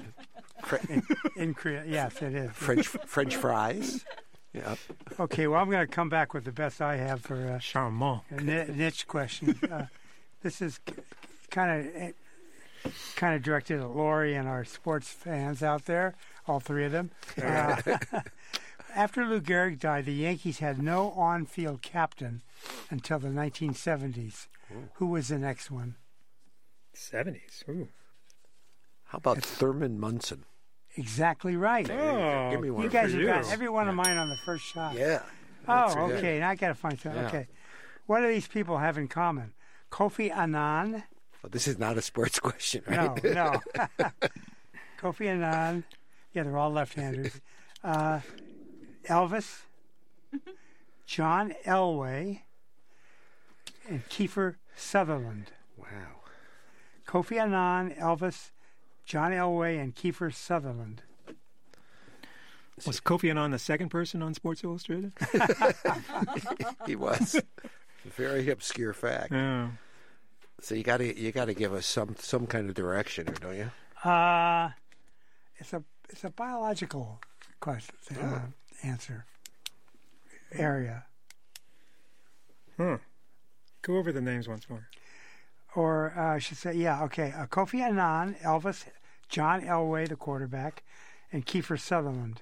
S3: Incre- yes, it is.
S4: French French fries. Yeah.
S3: Okay, well, I'm going to come back with the best I have for uh,
S2: Charmant.
S3: a ni- niche question. Uh, this is kind of kind of directed at Lori and our sports fans out there, all three of them. Uh, after Lou Gehrig died, the Yankees had no on-field captain until the nineteen seventies.
S4: Ooh.
S3: Who was the next one?
S2: seventies. Ooh.
S4: How about Thurman Munson?
S3: Exactly right.
S2: Oh,
S4: Give me one
S3: You
S4: for
S3: guys
S2: for
S3: have got
S2: you.
S3: every one of mine on the first shot.
S4: Yeah.
S3: Oh,
S4: That's good.
S3: okay. Now I got to find something.
S4: Yeah.
S3: Okay. What do these people have in common? Kofi Annan.
S4: Well, this is not a sports question,
S3: No,
S4: right?
S3: no. Kofi Annan. Yeah, they're all left-handers. Uh, Elvis, John Elway, and Kiefer Sutherland.
S4: Wow.
S3: Kofi Annan, Elvis, John Elway, and Kiefer Sutherland.
S2: Was Kofi Annan the second person on Sports Illustrated?
S4: He was. A very obscure fact.
S2: Yeah.
S4: So you got to you got to give us some some kind of direction, here, don't you?
S3: Uh, it's a it's a biological question uh, answer area.
S2: Hmm. Go over the names once more.
S3: Or uh, I should say, yeah, okay. Uh, Kofi Annan, Elvis, John Elway, the quarterback, and Kiefer Sutherland.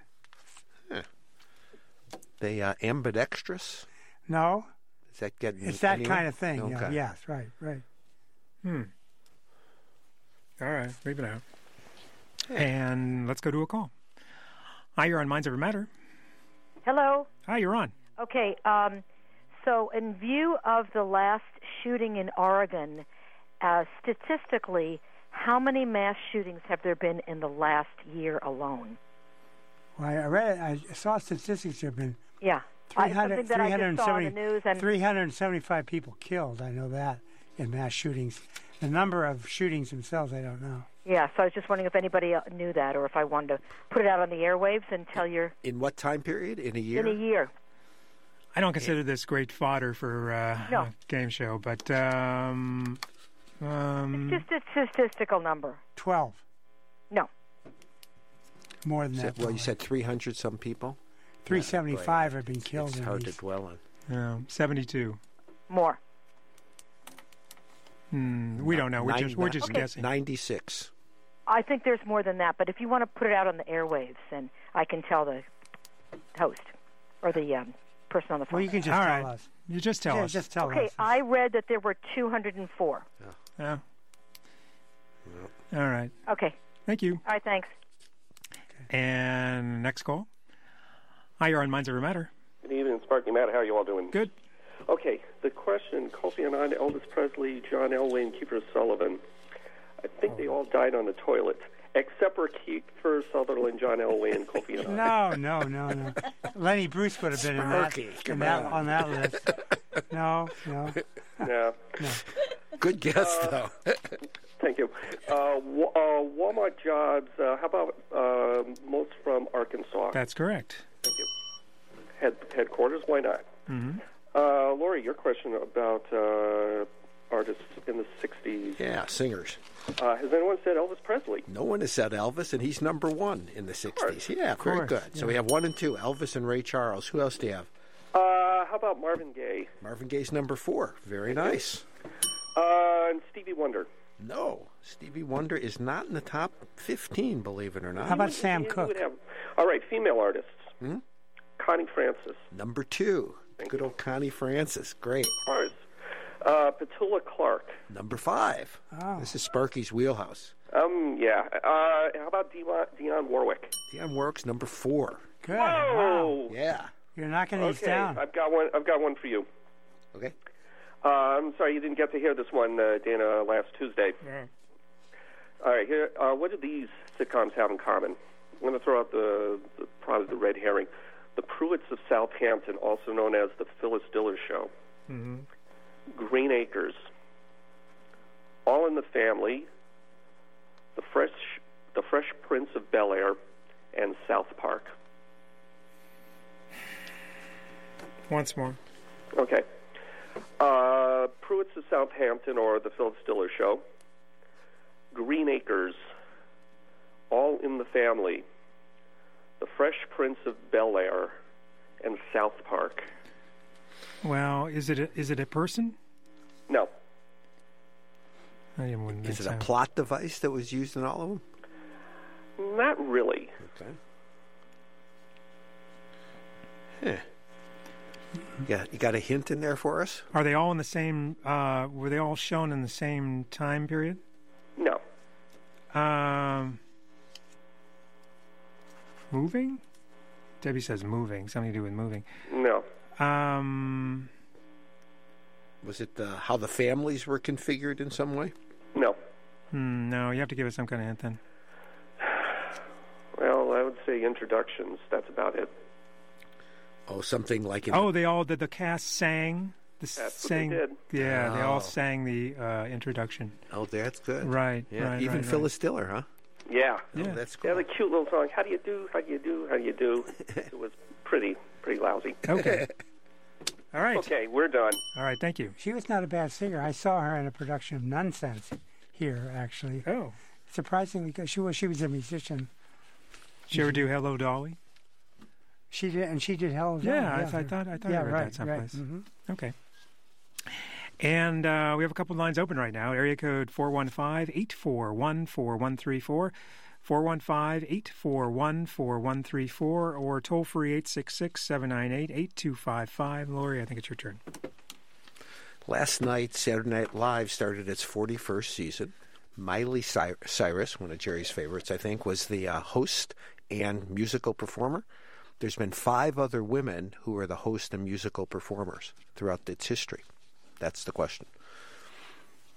S4: They uh, ambidextrous?
S3: No,
S4: Is that getting
S3: it's that
S4: anywhere?
S3: kind of thing. Yeah,
S4: Okay.
S3: yes, right, right.
S2: Hmm. All right, leave it out. And let's go to a call. Hi, you're on Minds Over Matter.
S9: Hello.
S2: Hi, you're on.
S9: Okay. Um, so, in view of the last shooting in Oregon, uh, statistically, how many mass shootings have there been in the last year alone?
S3: Well, I read, I saw statistics. There have been
S9: Yeah. I, something that I just saw on the news. And
S3: three hundred seventy-five people killed, I know that, in mass shootings. The number of shootings themselves, I don't know.
S9: Yeah, so I was just wondering if anybody knew that, or if I wanted to put it out on the airwaves and tell your...
S4: In what time period? In a year?
S9: In a year.
S2: I don't consider this great fodder for uh,
S9: no.
S2: a game show, but... Um, um,
S9: it's just a statistical number.
S3: twelve.
S9: No.
S3: More than
S4: that.
S3: that.
S4: Well, you said three hundred some people?
S3: three seventy-five yeah, have been
S4: it's,
S3: killed.
S4: It's
S3: in
S4: hard
S3: these.
S4: to dwell on.
S2: Yeah, seventy-two.
S9: More.
S2: Hmm, we don't know. We're
S4: Nine,
S2: just we're just
S9: okay.
S2: guessing.
S4: ninety-six.
S9: I think there's more than that, but if you want to put it out on the airwaves, and I can tell the host or the um, person on the phone.
S3: Well, you can just
S2: All
S3: tell
S2: right.
S3: us.
S2: You just tell
S3: yeah,
S2: us.
S3: Just tell
S9: okay,
S3: us.
S9: I read that there were two hundred four.
S2: Yeah. yeah. All right.
S9: Okay.
S2: Thank you.
S9: All right, thanks.
S3: Okay.
S2: And next call. Hi, you're on Minds Over Matter.
S10: Good evening, Sparky Matt. How are you all doing?
S2: Good.
S10: Okay, the question, Kofi Annan, Elvis Presley, John Elway, and Kiefer Sutherland. I think oh. they all died on the toilet, except for Kiefer Sutherland, John Elway, and Kofi Annan.
S3: No, no, no, no. Lenny Bruce would have been in that, in that on that list. No, no.
S10: No.
S3: no.
S4: Good guess,
S10: uh,
S4: though.
S10: Thank you. Uh, w- uh, Walmart jobs, uh, how about uh, most from Arkansas?
S2: That's correct.
S10: Thank you. Head, headquarters, why not?
S2: Mm-hmm.
S10: Uh, Lori, your question about uh, artists in the sixties.
S4: Yeah, singers.
S10: Uh, has anyone said Elvis Presley?
S4: No one has said Elvis, and he's number one in the sixties. Yeah,
S3: course,
S4: very good.
S3: Yeah.
S4: So we have one and two, Elvis and Ray Charles. Who else do you have?
S10: Uh, how about Marvin Gaye?
S4: Marvin Gaye's number four. Very nice.
S10: Uh, and Stevie Wonder.
S4: No, Stevie Wonder is not in the top fifteen, believe it or not.
S3: How about Sam
S10: Who
S3: Cooke?
S10: would have, all right, female artists.
S4: Hmm?
S10: Connie Francis.
S4: Number two.
S10: Thank
S4: Good
S10: you.
S4: old Connie Francis. Great.
S10: Ours. Uh, Petula Clark.
S4: Number five.
S3: Oh.
S4: This is Sparky's wheelhouse.
S10: Um, yeah. Uh, how about Dionne, Dionne Warwick?
S4: Dionne Warwick's number four.
S3: Good.
S10: Whoa!
S3: Wow.
S4: Yeah.
S3: You're knocking these
S10: Okay,
S3: down.
S10: I've got one. I've got one for you.
S4: Okay.
S10: Uh, I'm sorry you didn't get to hear this one, uh, Dana, last Tuesday.
S2: Yeah.
S10: All right, here. Uh, what do these sitcoms have in common? I'm going to throw out the, the probably the red herring. The Pruitts of Southampton, also known as the Phyllis Diller Show.
S2: Mm-hmm.
S10: Green Acres. All in the Family. The Fresh, the Fresh Prince of Bel-Air, and South Park.
S2: Once more.
S10: Okay. Uh, Pruitts of Southampton, or the Phyllis Diller Show. Green Acres. All in the Family. The Fresh Prince of Bel-Air, and South Park.
S2: Well, is it a, is it a person?
S10: No.
S2: I didn't wouldn't
S4: Is
S2: think
S4: it a
S2: so.
S4: plot device that was used in all of them?
S10: Not really.
S4: Okay. Yeah. Yeah, you got a hint in there for us?
S2: Are they all in the same? Uh, were they all shown in the same time period?
S10: No.
S2: Um, moving. Debbie says moving. Something to do with moving.
S10: No.
S2: Um,
S4: Was it the, how the families were configured in some way?
S10: No.
S2: hmm, no, you have to give us some kind of hint then.
S10: Well, I would say introductions. That's about it.
S4: Oh, something like in
S2: Oh, they all the, the cast sang. The
S10: That's what
S2: sang,
S10: they did.
S2: Yeah, they all
S4: Oh.
S2: sang the uh, introduction.
S4: Oh, that's good.
S2: Right,
S4: Yeah,
S2: right,
S4: even
S2: right,
S4: Phyllis Diller, huh?
S10: Yeah.
S2: Yeah.
S4: Oh, that's
S10: Yeah,
S4: cool.
S10: the cute little song. How do you do? How do you do? How do you do? It was pretty, pretty lousy.
S2: Right. Okay. All right.
S10: Okay, we're done.
S2: All right. Thank you.
S3: She was not a bad singer. I saw her in a production of Nonsense here, actually.
S2: Oh,
S3: Surprisingly, because she was she was a musician.
S2: did you ever do Hello Dolly?
S3: She did, and she did Hell.
S2: Yeah, I, I thought I thought
S3: yeah,
S2: I read
S3: right,
S2: that someplace.
S3: Right. Mm-hmm.
S2: Okay. And uh, we have a couple of lines open right now. Area code four one five, eight four one, four one three four, four one five, eight four one, four one three four, or toll free eight six six, seven nine eight, eight two five five. Lori, I think it's your turn.
S4: Last night, Saturday Night Live started its forty-first season. Miley Cy- Cyrus, one of Jerry's favorites, I think, was the uh, host and musical performer. There's been five other women who are the host and musical performers throughout its history. That's the question.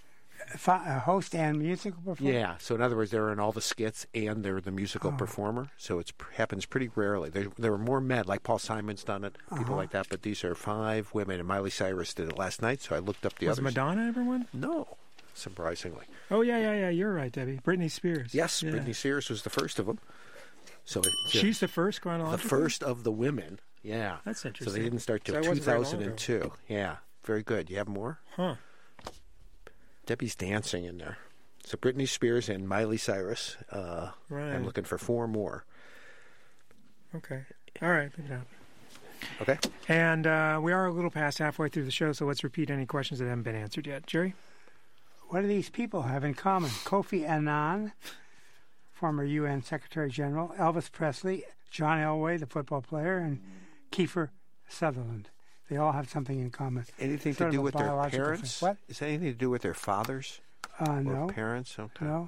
S3: Fi- a host and musical performer?
S4: Yeah. So in other words, they're in all the skits and they're the musical
S3: Oh.
S4: performer. So it happens pretty rarely. There, there were more men, like Paul Simon's done it, people
S3: Uh-huh.
S4: like that. But these are five women, and Miley Cyrus did it last night. So I looked up the
S2: Was
S4: others.
S2: Madonna everyone?
S4: No, surprisingly.
S2: Oh yeah, yeah, yeah. You're right, Debbie. Britney Spears.
S4: Yes,
S2: Yeah.
S4: Britney Spears was the first of them. So it,
S2: She's the first
S4: the
S2: chronologically.
S4: first of the women. Yeah.
S2: That's
S4: So
S2: interesting.
S4: they didn't start till
S2: So that
S4: two
S2: wasn't very long
S4: thousand two. Yeah. Very good. You have more?
S2: Huh.
S4: Debbie's dancing in there. So Britney Spears and Miley Cyrus. Uh,
S2: Right.
S4: I'm looking for four more.
S2: Okay. All right. Pick it up.
S4: Okay.
S2: And uh, we are a little past halfway through the show, so let's repeat any questions that haven't been answered yet. Jerry?
S3: What do these people have in common? Kofi Annan, former U N Secretary General, Elvis Presley, John Elway, the football player, and Kiefer Sutherland. They all have something in common.
S4: Anything
S3: Sort
S4: to
S3: of
S4: do
S3: a
S4: with their
S3: biological
S4: parents?
S3: thing. What?
S4: Is that anything to do with their fathers
S3: Uh,
S4: or
S3: no.
S4: parents? Okay.
S3: No.
S4: All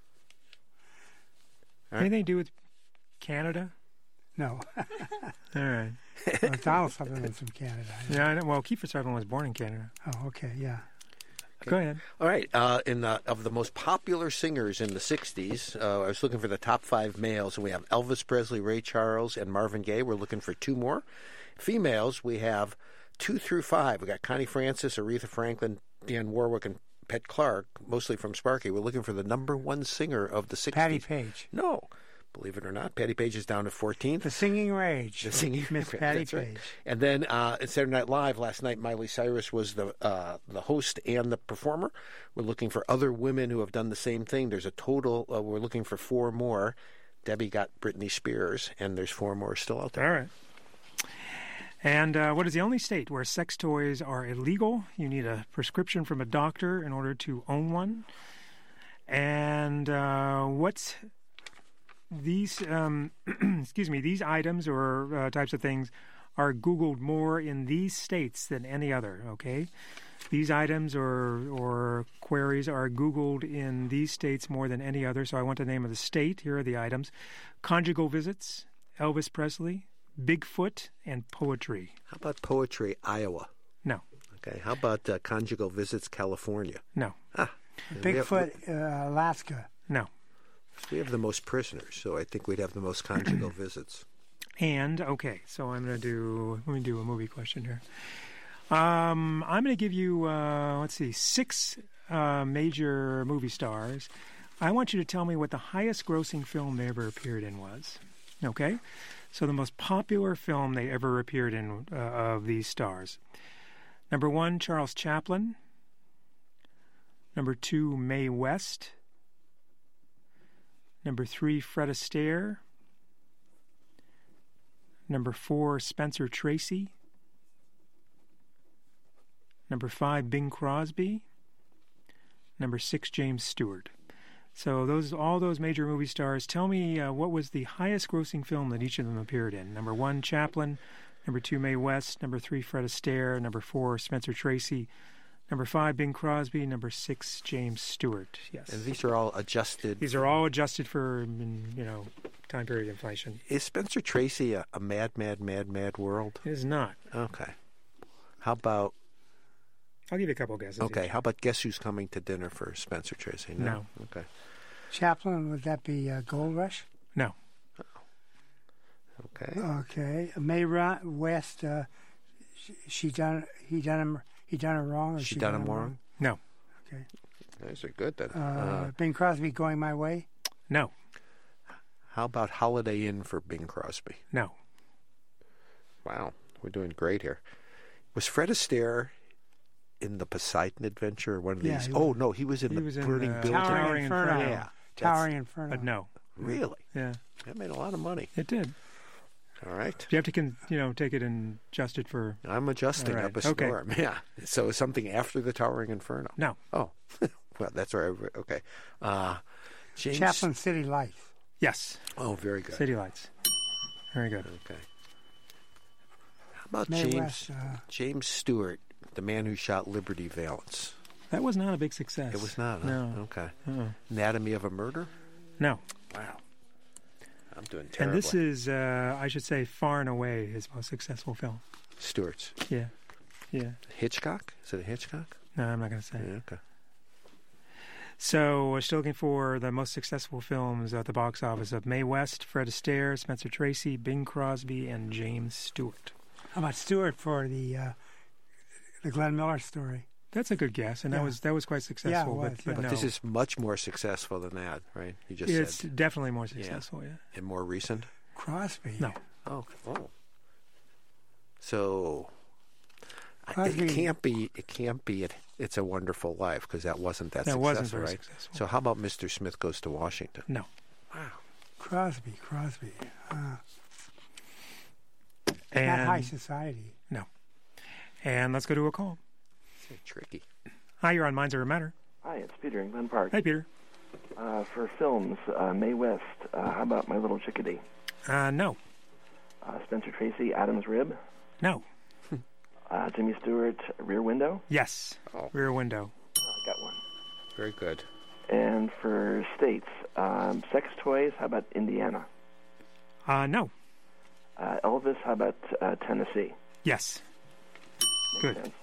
S4: right.
S2: Anything to do with Canada?
S3: No.
S2: All right.
S3: Well, Donald Sutherland's from Canada.
S2: Yeah, I know. Well, Kiefer Sutherland was born in Canada.
S3: Oh, okay, yeah.
S2: Go ahead.
S4: All right. Uh, in the of the most popular singers in the sixties, uh, I was looking for the top five males, and we have Elvis Presley, Ray Charles, and Marvin Gaye. We're looking for two more. Females, we have two through five. We got Connie Francis, Aretha Franklin, Dionne Warwick, and Pet Clark, mostly from Sparky. We're looking for the number one singer of the sixties.
S3: Patty Page.
S4: No. Believe it or not, Patty Page is down to fourteenth.
S3: The Singing Rage.
S4: The singing
S3: Miss
S4: Rage,
S3: Patty
S4: that's
S3: Page.
S4: right. And then uh, at Saturday Night Live last night, Miley Cyrus was the uh, the host and the performer. We're looking for other women who have done the same thing. There's a total. Uh, we're looking for four more. Debbie got Britney Spears, and there's four more still out there.
S2: All right. And uh, what is the only state where sex toys are illegal? You need a prescription from a doctor in order to own one. And uh, what's these? Um, excuse me. These items or uh, types of things are Googled more in these states than any other. Okay, these items or or queries are Googled in these states more than any other. So I want the name of the state. Here are the items: conjugal visits, Elvis Presley, Bigfoot, and poetry.
S4: How about poetry, Iowa?
S2: No.
S4: Okay. How about uh, conjugal visits, California?
S2: No.
S4: Ah,
S3: Bigfoot, uh, Alaska.
S2: No.
S4: We have the most prisoners, so I think we'd have the most conjugal visits.
S2: And okay, so I'm going to do. Let me do a movie question here. Um, I'm going to give you. Uh, let's see, six uh, major movie stars. I want you to tell me what the highest-grossing film they ever appeared in was. Okay, so the most popular film they ever appeared in uh, of these stars. Number one, Charles Chaplin. Number two, Mae West. Number three, Fred Astaire. Number four, Spencer Tracy. Number five, Bing Crosby. Number six, James Stewart. So those, all those major movie stars. Tell me uh, what was the highest-grossing film that each of them appeared in. Number one, Chaplin. Number two, Mae West. Number three, Fred Astaire. Number four, Spencer Tracy. Number five, Bing Crosby. Number six, James Stewart. Yes.
S4: And these are all adjusted.
S2: These are all adjusted for, you know, time period inflation.
S4: Is Spencer Tracy a, a mad, mad, mad, mad world?
S2: It is not.
S4: Okay. How about...
S2: I'll give you a couple guesses.
S4: Okay.
S2: each.
S4: How about Guess Who's Coming to Dinner for Spencer Tracy? No.
S2: No.
S4: Okay.
S3: Chaplin, would that be uh, Gold Rush?
S2: No.
S4: Okay.
S3: Okay. Mae Ra- West, uh, she, she done, he done him, he done her wrong? Or
S4: She,
S3: she
S4: done him wrong?
S2: No.
S3: Okay.
S4: Those are good then.
S3: Uh,
S4: Uh,
S3: Bing Crosby, Going My Way?
S2: No.
S4: how about Holiday Inn for Bing Crosby?
S2: No.
S4: Wow. We're doing great here. Was Fred Astaire in the Poseidon Adventure or one of
S3: Yeah,
S4: these?
S3: he
S4: Oh, no. He was in
S2: He
S4: the
S2: was in,
S4: Burning
S2: uh,
S4: Building.
S3: Towering,
S2: Towering
S3: Inferno.
S2: Inferno.
S4: Yeah.
S3: Towering Inferno.
S2: But no.
S4: Really?
S2: Yeah.
S4: That made a lot of money.
S2: It did.
S4: All right.
S2: You have to, con- you know, take it and adjust it for.
S4: I'm adjusting
S2: All right.
S4: up a
S2: Okay.
S4: storm. Yeah. So something after the Towering Inferno.
S2: No.
S4: Oh. Well, that's where I... Okay. Uh, James...
S3: Chaplin City Lights.
S2: Yes.
S4: Oh, very good.
S2: City Lights. Very good.
S4: Okay. How about
S3: Mae
S4: James
S3: West, uh,
S4: James Stewart, the man who shot Liberty Valance?
S2: That was not a big success.
S4: It was not. huh?
S2: No.
S4: Okay.
S2: Uh-uh.
S4: Anatomy of a Murder?
S2: No.
S4: Wow. I'm doing
S2: And
S4: terribly.
S2: this is, uh, I should say, far and away his most successful film.
S4: Stewart's.
S2: Yeah. Yeah.
S4: Hitchcock? Is it a Hitchcock?
S2: No, I'm not going to say.
S4: Yeah, okay.
S2: So we're still looking for the most successful films at the box office of Mae West, Fred Astaire, Spencer Tracy, Bing Crosby, and James Stewart.
S3: How about Stewart for the uh, the Glenn Miller story?
S2: That's a good guess, and
S3: Yeah.
S2: that was that was quite successful.
S3: Yeah, it was,
S2: but but,
S3: yeah.
S4: But
S2: no.
S4: this is much more successful than that, right? You just
S2: it's
S4: said.
S2: definitely more successful. Yeah.
S4: And more recent?
S3: Crosby.
S2: No.
S4: Oh, oh. So I-
S3: Crosby.
S4: it can't be. It can't be. It. It's a Wonderful Life because that wasn't that,
S2: That
S4: successful,
S2: wasn't very
S4: right?
S2: successful.
S4: So how about Mister Smith Goes to Washington?
S2: No.
S4: Wow.
S3: Crosby. Crosby. Uh,
S2: And
S3: not High Society.
S2: no. And let's go to a call.
S4: It's tricky.
S2: Hi, you're on Minds Over Matter.
S11: Hi, it's Peter in Glen Park.
S2: Hi, Peter.
S11: Uh, for films, uh, Mae West, uh, how about My Little Chickadee?
S2: Uh, no.
S11: Uh, Spencer Tracy, Adam's Rib.
S2: No.
S11: Uh, Jimmy Stewart, Rear Window.
S2: Yes.
S4: Oh.
S2: Rear Window.
S11: Oh, I got one.
S4: Very good.
S11: And for states, um, Sex Toys, how about Indiana?
S2: Uh, no.
S11: Uh, Elvis, how about uh, Tennessee?
S2: Yes.
S11: Makes
S2: Good.
S11: sense.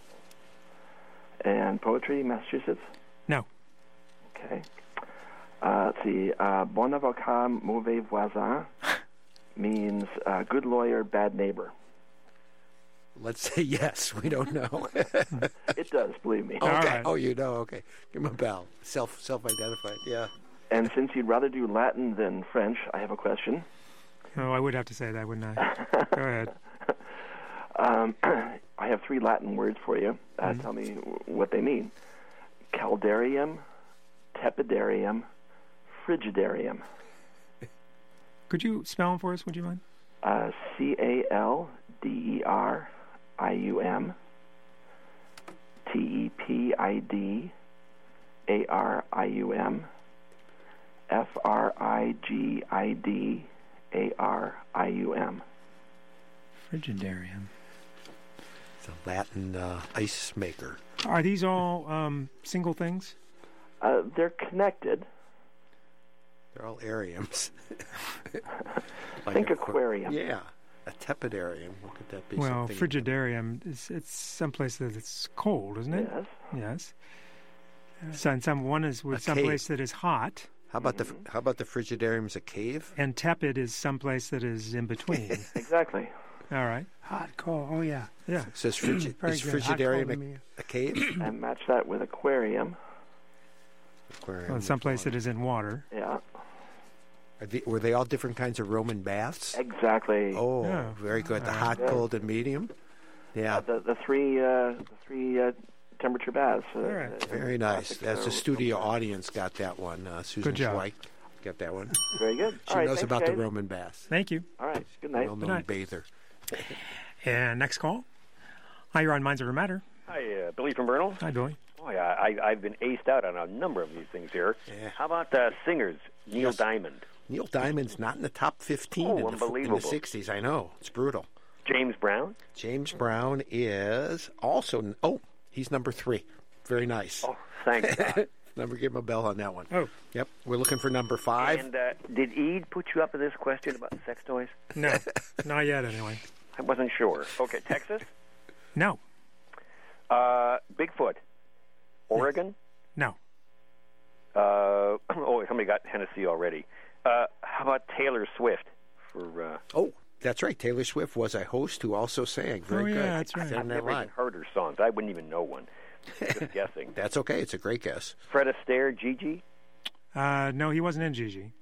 S11: And poetry, Massachusetts?
S2: No.
S11: Okay. Uh, let's see. Uh, Bon avocat, mauvais voisin means uh, good lawyer, bad neighbor.
S4: Let's say yes. We don't know.
S11: It does, believe me.
S4: Okay.
S2: right.
S4: Oh, you know. Okay. Give him a bell. Self self identified. Yeah.
S11: And since you'd rather do Latin than French, I have a question.
S2: Oh, I would have to say that, wouldn't I? Go ahead.
S11: Um, I have three Latin words for you. Uh,
S2: Mm-hmm.
S11: Tell me w- what they mean. Caldarium, tepidarium, frigidarium.
S2: Could you spell them for us, would you mind?
S11: Uh, C A L D E R I U M, T E P I D A R I U M, F R I G I D A R I U M.
S2: Frigidarium.
S4: It's a Latin uh, ice maker.
S2: Are these all um, single things?
S11: Uh, they're connected.
S4: They're all ariums. Like
S11: Think
S4: a-
S11: aquarium.
S4: Yeah. A tepidarium. What could that be?
S2: Well,
S4: Something-
S2: frigidarium, is, it's someplace that it's cold, isn't it?
S11: Yes.
S2: Yes. So, and some, one is with
S4: A
S2: someplace
S4: cave.
S2: that is hot,
S4: How about the How about the frigidarium's a cave?
S2: and tepid is someplace that is in between.
S11: Exactly.
S2: All right.
S3: Hot, cold. Oh, yeah.
S2: Yeah.
S4: It says frigi-
S3: Very
S4: is
S3: good. Hot, cold
S4: frigidarium
S3: to
S4: a,
S3: me.
S4: a cave?
S11: And match that with aquarium.
S4: Aquarium
S2: Well,
S4: with
S2: someplace
S4: water.
S2: that is in water.
S11: Yeah.
S4: Are they, were they all different kinds of Roman baths?
S11: Exactly.
S4: Oh,
S2: Yeah.
S4: very good. The
S2: Uh,
S4: hot,
S11: yeah.
S4: cold, and medium. Yeah,
S11: Uh, the the three uh, the three uh, temperature baths. Uh,
S2: All right.
S11: uh,
S4: very nice.
S11: classic,
S4: That's
S11: uh,
S4: the studio audience got that one. Uh, Susan
S2: Good job.
S4: Schweik got that one.
S11: Very good.
S4: She
S11: All right,
S4: knows
S11: thanks,
S4: about the
S11: guys.
S4: Roman baths.
S2: Thank you.
S11: All right. Good night.
S4: Well-known
S2: night.
S4: bather.
S2: And next call. Hi, you're on Minds Over Matter.
S12: Hi, uh, Billy from Bernal.
S2: Hi, Billy.
S12: Boy, I, I, I've been aced out on a number of these things here.
S4: Yeah.
S12: How about uh, singers? Neil
S4: Yes.
S12: Diamond,
S4: Neil Diamond's not in the top fifteen
S12: Oh,
S4: in, the, in
S12: unbelievable.
S4: the sixties. I know. It's brutal.
S12: James Brown.
S4: James Brown is also. Oh, he's number three. Very nice.
S12: Oh, thank God.
S4: Number, give him a bell on that one.
S2: Oh.
S4: Yep. We're looking for number five.
S12: And uh, did Ede put you up to this question about sex toys?
S2: No, not yet, anyway.
S12: I wasn't sure. Okay, Texas.
S2: No,
S12: Uh, Bigfoot. Oregon.
S2: no.
S12: Uh, oh, somebody got Tennessee already. Uh, how about Taylor Swift? For uh,
S4: Oh, that's right. Taylor Swift was a host who also sang. Very
S2: Oh, yeah,
S4: good.
S2: that's right.
S4: Saturday
S12: I've
S4: Night
S12: never even
S4: Live.
S12: heard her songs. I wouldn't even know one. Just guessing.
S4: That's okay. It's a great guess.
S12: Fred Astaire, Gigi.
S2: Uh, no, he wasn't in Gigi.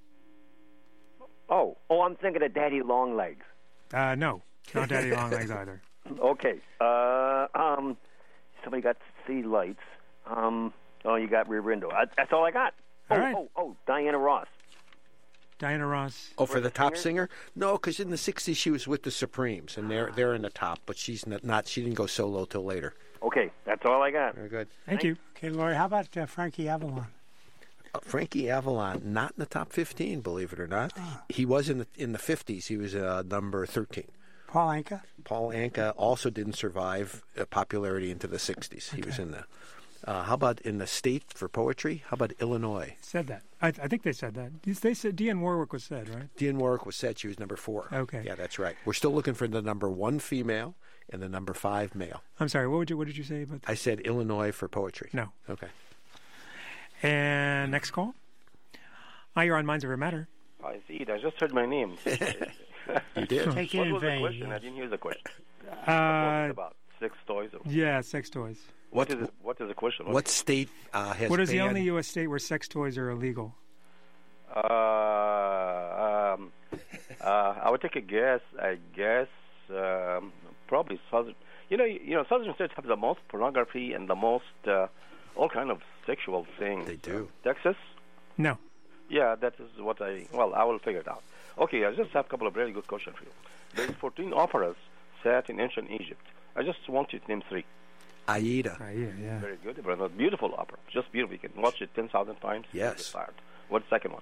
S12: Oh, oh, I'm thinking of Daddy Longlegs.
S2: Uh, no, not Daddy Longlegs either.
S12: Okay. Uh, um, somebody got City Lights. Um, oh, you got Rear Window. I, that's all I got.
S2: All
S12: oh,
S2: right.
S12: oh, oh, Diana Ross.
S2: Diana Ross.
S4: Oh, for the top
S12: singer?
S4: singer? No, because in the sixties she was with the Supremes, and they're they're in the top. But she's not. not she didn't go solo till later.
S12: Okay, that's all I got.
S4: Very good.
S2: Thank you.
S3: Okay, Lori, how about uh, Frankie Avalon?
S4: Uh, Frankie Avalon, not in the top fifteen, believe it or not. He was in the in the fifties. He was uh, number thirteen.
S3: Paul Anka?
S4: Paul Anka also didn't survive uh, popularity into the sixties. He was
S3: Okay.
S4: in the. Uh, how about in the state for poetry? How about Illinois?
S2: Said that. I, I think they said that. They said Dionne Warwick was said, right?
S4: Dionne Warwick was said she was number four.
S2: Okay.
S4: Yeah, that's right. We're still looking for the number one female and the number five male.
S2: I'm sorry. What would you? What did you say about that?
S4: I said Illinois for poetry.
S2: No.
S4: Okay.
S2: And next call. Hi, you're on Minds Over Matter.
S13: I see it. I just heard my name.
S4: You did.
S3: Take it
S13: What
S3: in
S13: was the
S3: vain.
S13: question? I didn't hear the question.
S2: Uh,
S13: what was it about? Sex toys? Or
S2: yeah, sex toys.
S13: what is it? What is the question?
S4: What state uh, has
S2: What is the
S4: banned-
S2: only U S state where sex toys are illegal?
S13: Uh, um, uh, I would take a guess. I guess um, probably southern. You know, you know, southern states have the most pornography and the most uh, all kind of sexual things.
S4: They do.
S13: Texas?
S2: No.
S13: Yeah, that is what I. Well, I will figure it out. Okay, I just have a couple of very good questions for you. There's fourteen operas set in ancient Egypt. I just want you to name three.
S4: Aida.
S2: Aida, yeah.
S13: Very good. But a beautiful opera. Just beautiful. You can watch it ten thousand times.
S4: Yes.
S13: Tired. What's the second one?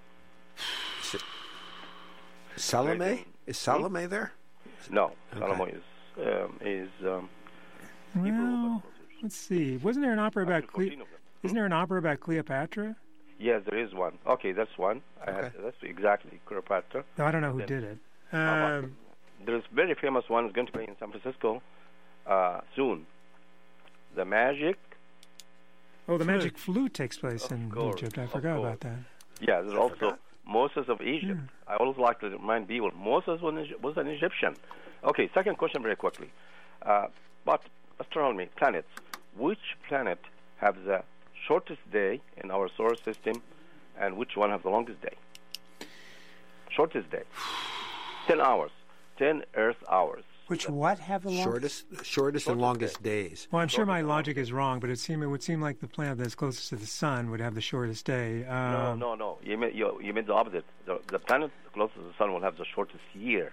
S4: Salome? Is Salome there?
S13: No.
S4: Okay.
S13: Salome is um, is um,
S2: Well, let's see. Wasn't there an opera about
S13: Actually,
S2: Cle-
S13: fourteen of them.
S2: Isn't there an opera about Cleopatra?
S13: yes, there is one. Okay, that's one. I
S4: Okay.
S13: had, that's exactly Cleopatra.
S2: No, I don't know who
S13: Then-
S2: did it.
S13: Uh,
S2: Um,
S13: There's a very famous one going to play in San Francisco uh, soon. The Magic.
S2: oh, the Magic Flute takes place
S13: Of
S2: in
S13: course,
S2: Egypt. I
S13: of
S2: forgot
S13: course.
S2: about that.
S13: Yeah, there's also Moses of Egypt. I always like to remind people Moses was an, Egy- was an Egyptian. Okay, second question very quickly. Uh, but astronomy, planets. Which planet have the shortest day in our solar system, and which one have the longest day? Shortest day. Ten hours. Ten Earth hours.
S3: Which what have the longest?
S4: Shortest, shortest and longest days.
S2: Well, I'm sure my logic is wrong, but it seem it would seem like the planet that's closest to the sun would have the shortest day.
S13: No,
S2: Um,
S13: no, no. You mean you, you mean the opposite. The, the planet closest to the sun will have the shortest year.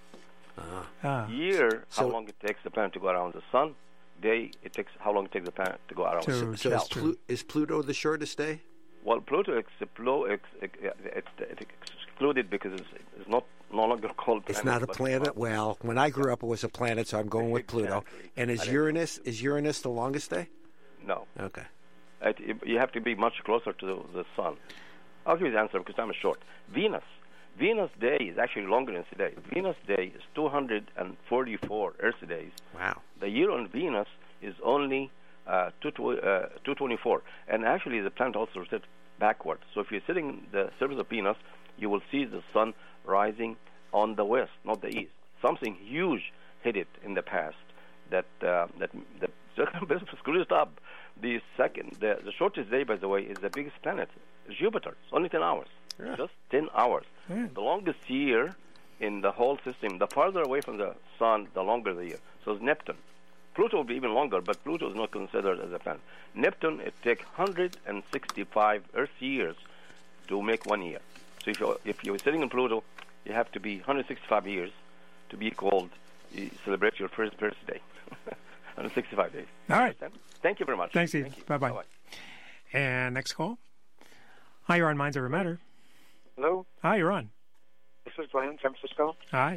S2: ah,
S13: Year,
S4: So-
S13: how long it takes the planet to go around the sun. Day, it takes how long it takes the planet to go around
S2: To-
S13: the
S4: So
S13: sun.
S4: is,
S2: That's
S4: Plu- is Pluto the shortest day?
S13: Well, Pluto is explo- ex, ex, it, it excluded because it's, it's not no longer called planet.
S4: It's not a
S13: but-
S4: planet. Well, when I grew up, it was a planet, so I'm going with Pluto.
S13: Exactly.
S4: And
S13: I
S4: is
S13: didn't-
S4: Uranus is Uranus the longest day?
S13: No.
S4: Okay.
S13: It, it- you have to be much closer to the, the sun. I'll give you the answer because time is short. Venus. Venus day is actually longer than today. Venus day is two hundred forty-four Earth days.
S4: Wow.
S13: The year on Venus is only uh, two twenty-four. And actually, the planet also rotates backwards. So if you're sitting in the surface of Venus, you will see the sun rising on the west, not the east. Something huge hit it in the past that uh, that that screwed it up. The second, the, the shortest day, by the way, is the biggest planet, Jupiter. It's only ten hours.
S4: Yeah.
S13: Just ten hours.
S2: Yeah.
S13: The longest year in the whole system, the farther away from the sun, the longer the year. So it's Neptune. Pluto will be even longer, but Pluto is not considered as a planet. Neptune, it takes one hundred sixty-five Earth years to make one year. So if you're, if you're sitting in Pluto, you have to be one hundred sixty-five years to be called, you celebrate your first birthday. one hundred sixty-five days.
S2: all right.
S13: Thank you very much.
S2: Thanks, Steve.
S13: Thank you.
S2: Bye-bye.
S13: Bye-bye.
S2: And next call. Hi, you're on Minds Over Matter.
S14: Hello,
S2: Hi, you're on.
S14: this is Glenn, San Francisco.
S2: Hi.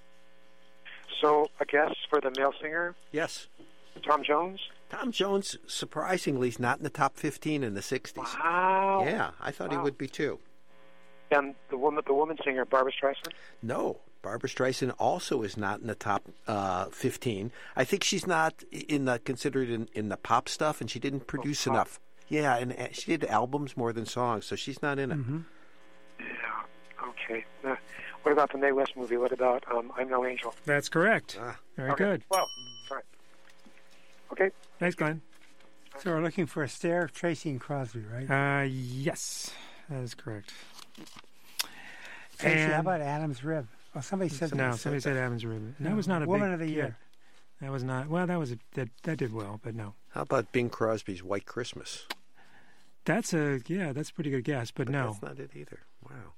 S14: So, a guess for the male singer,
S4: Yes.
S14: Tom Jones?
S4: Tom Jones, surprisingly, is not in the top fifteen in the sixties.
S14: Wow.
S4: Yeah, I thought he
S14: Wow.
S4: would be too.
S14: And the woman, the woman singer, Barbra Streisand?
S4: No, Barbra Streisand also is not in the top uh, fifteen. I think she's not in the considered in, in the pop stuff, and she didn't produce
S14: pop.
S4: enough. Yeah, and uh, she did albums more than songs, so she's not in it.
S2: Mm-hmm.
S14: Yeah, okay. Uh, what about the Mae West movie? What about um, I'm No Angel?
S2: That's correct.
S4: Ah.
S2: Very
S14: okay.
S2: good.
S14: Well, all right. Okay.
S2: Thanks, Glenn.
S3: So we're looking for a stair of Tracy and Crosby, right?
S2: Uh, yes, that is correct.
S3: Tracy, how
S2: And-
S3: about Adam's Rib? Oh, somebody said
S2: no,
S3: that.
S2: somebody said Adam's Rib. That
S3: No,
S2: was not a
S3: Woman
S2: big
S3: of the
S2: hit.
S3: Year.
S2: That was not. Well, that was a, that that did well, but no.
S4: How about Bing Crosby's White Christmas?
S2: That's a yeah. That's a pretty good guess, but,
S4: But
S2: no.
S4: that's not it either. Wow.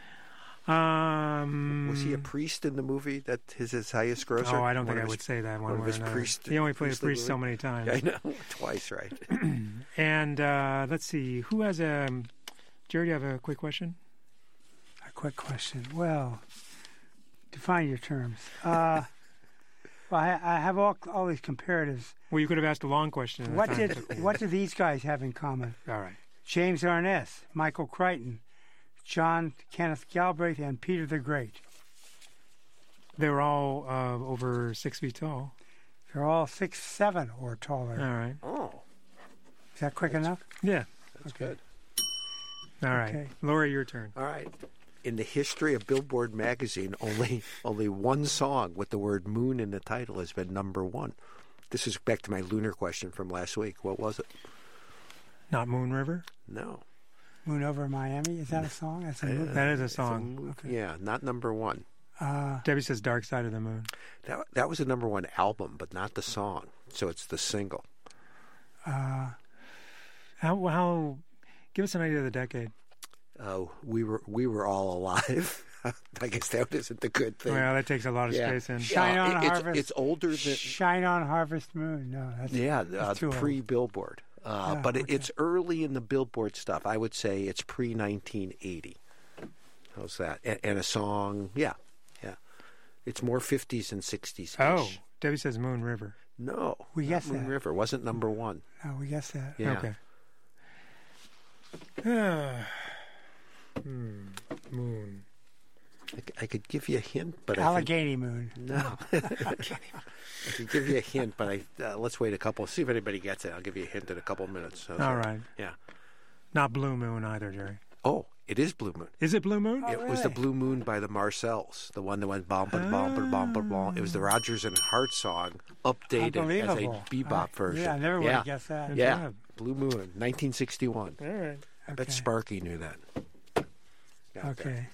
S2: Um,
S4: Was he a priest in the movie that is his highest grosser?
S2: Oh, I don't
S4: One
S2: think
S4: of
S2: I
S4: his-
S2: would say that one,
S4: one of
S2: way
S4: his
S2: or another.
S4: priest-
S2: He only played a
S4: priestly
S2: priest so
S4: movie?
S2: many times.
S4: I know, twice, right?
S2: And uh, let's see, who has a? Jerry, do you have a quick question?
S3: A quick question. Well, define your terms. Uh, well, I, I have all all these comparatives.
S2: Well, you could have asked a long question. and the
S3: What
S2: time
S3: did
S2: took-
S3: what do these guys have in common?
S2: All right.
S3: James Arness, Michael Crichton, John Kenneth Galbraith, and Peter the Great.
S2: They were all uh, over six feet tall.
S3: They're all six seven or taller.
S2: All right.
S4: Oh,
S3: Is that quick enough?
S2: Yeah.
S4: that's good.
S2: All right.
S3: Okay.
S2: Lori, your turn.
S4: All right. In the history of Billboard magazine, only only one song with the word moon in the title has been number one. This is back to my lunar question from last week. What was it?
S2: Not Moon River?
S4: No.
S3: Moon Over Miami? Is that a song? That's a
S2: Uh,
S3: movie.
S2: that is a
S4: It's
S2: song.
S4: mo- Yeah, not number one.
S3: Uh,
S2: Debbie says Dark Side of the Moon.
S4: That that was a number one album, but not the song. So it's the single.
S3: uh,
S2: How, how, give us an idea of the decade.
S4: Uh, we were we were all alive. I guess that isn't the good thing.
S2: Well, that takes a lot of
S4: Yeah.
S2: space in.
S3: Shine
S4: Uh,
S3: on
S4: it- it's,
S3: Harvest.
S4: it's older than
S3: Shine on Harvest Moon. No, that's
S4: yeah,
S3: that's
S4: uh,
S3: too old.
S4: pre-Billboard. Uh,
S3: Yeah,
S4: but it,
S3: okay.
S4: it's early in the Billboard stuff. I would say it's pre nineteen eighty. How's that? And, and a song, yeah, yeah. It's more fifties and sixties.
S2: Oh, Debbie says Moon River.
S4: No,
S3: We
S4: not
S3: guessed
S4: Moon
S3: that.
S4: River wasn't number one.
S3: No, we guessed that.
S4: Yeah.
S2: Okay. hmm. Moon.
S4: I, c- I could give you a hint, but I think,
S3: Allegheny Moon.
S4: no. I could give you a hint, but I uh, let's wait a couple. See if anybody gets it. I'll give you a hint in a couple minutes. How's
S2: All
S4: that?
S2: right.
S4: Yeah.
S2: Not Blue Moon either, Jerry.
S4: Oh, it is Blue Moon.
S2: Is it Blue Moon?
S3: Oh,
S4: It was the
S3: really?
S4: Blue Moon by the Marcells, the one that went bum bum bum bum bum bum bum. It was the Rogers and Hart song, updated as a
S3: Unbelievable.
S4: bebop
S3: Uh,
S4: version.
S3: Yeah, I never would
S4: yeah.
S3: have guessed that.
S2: Good
S4: Yeah,
S2: job.
S4: Blue Moon, nineteen sixty-one.
S2: All right.
S4: I bet
S3: Okay.
S4: Sparky knew that. Out there.
S3: Okay.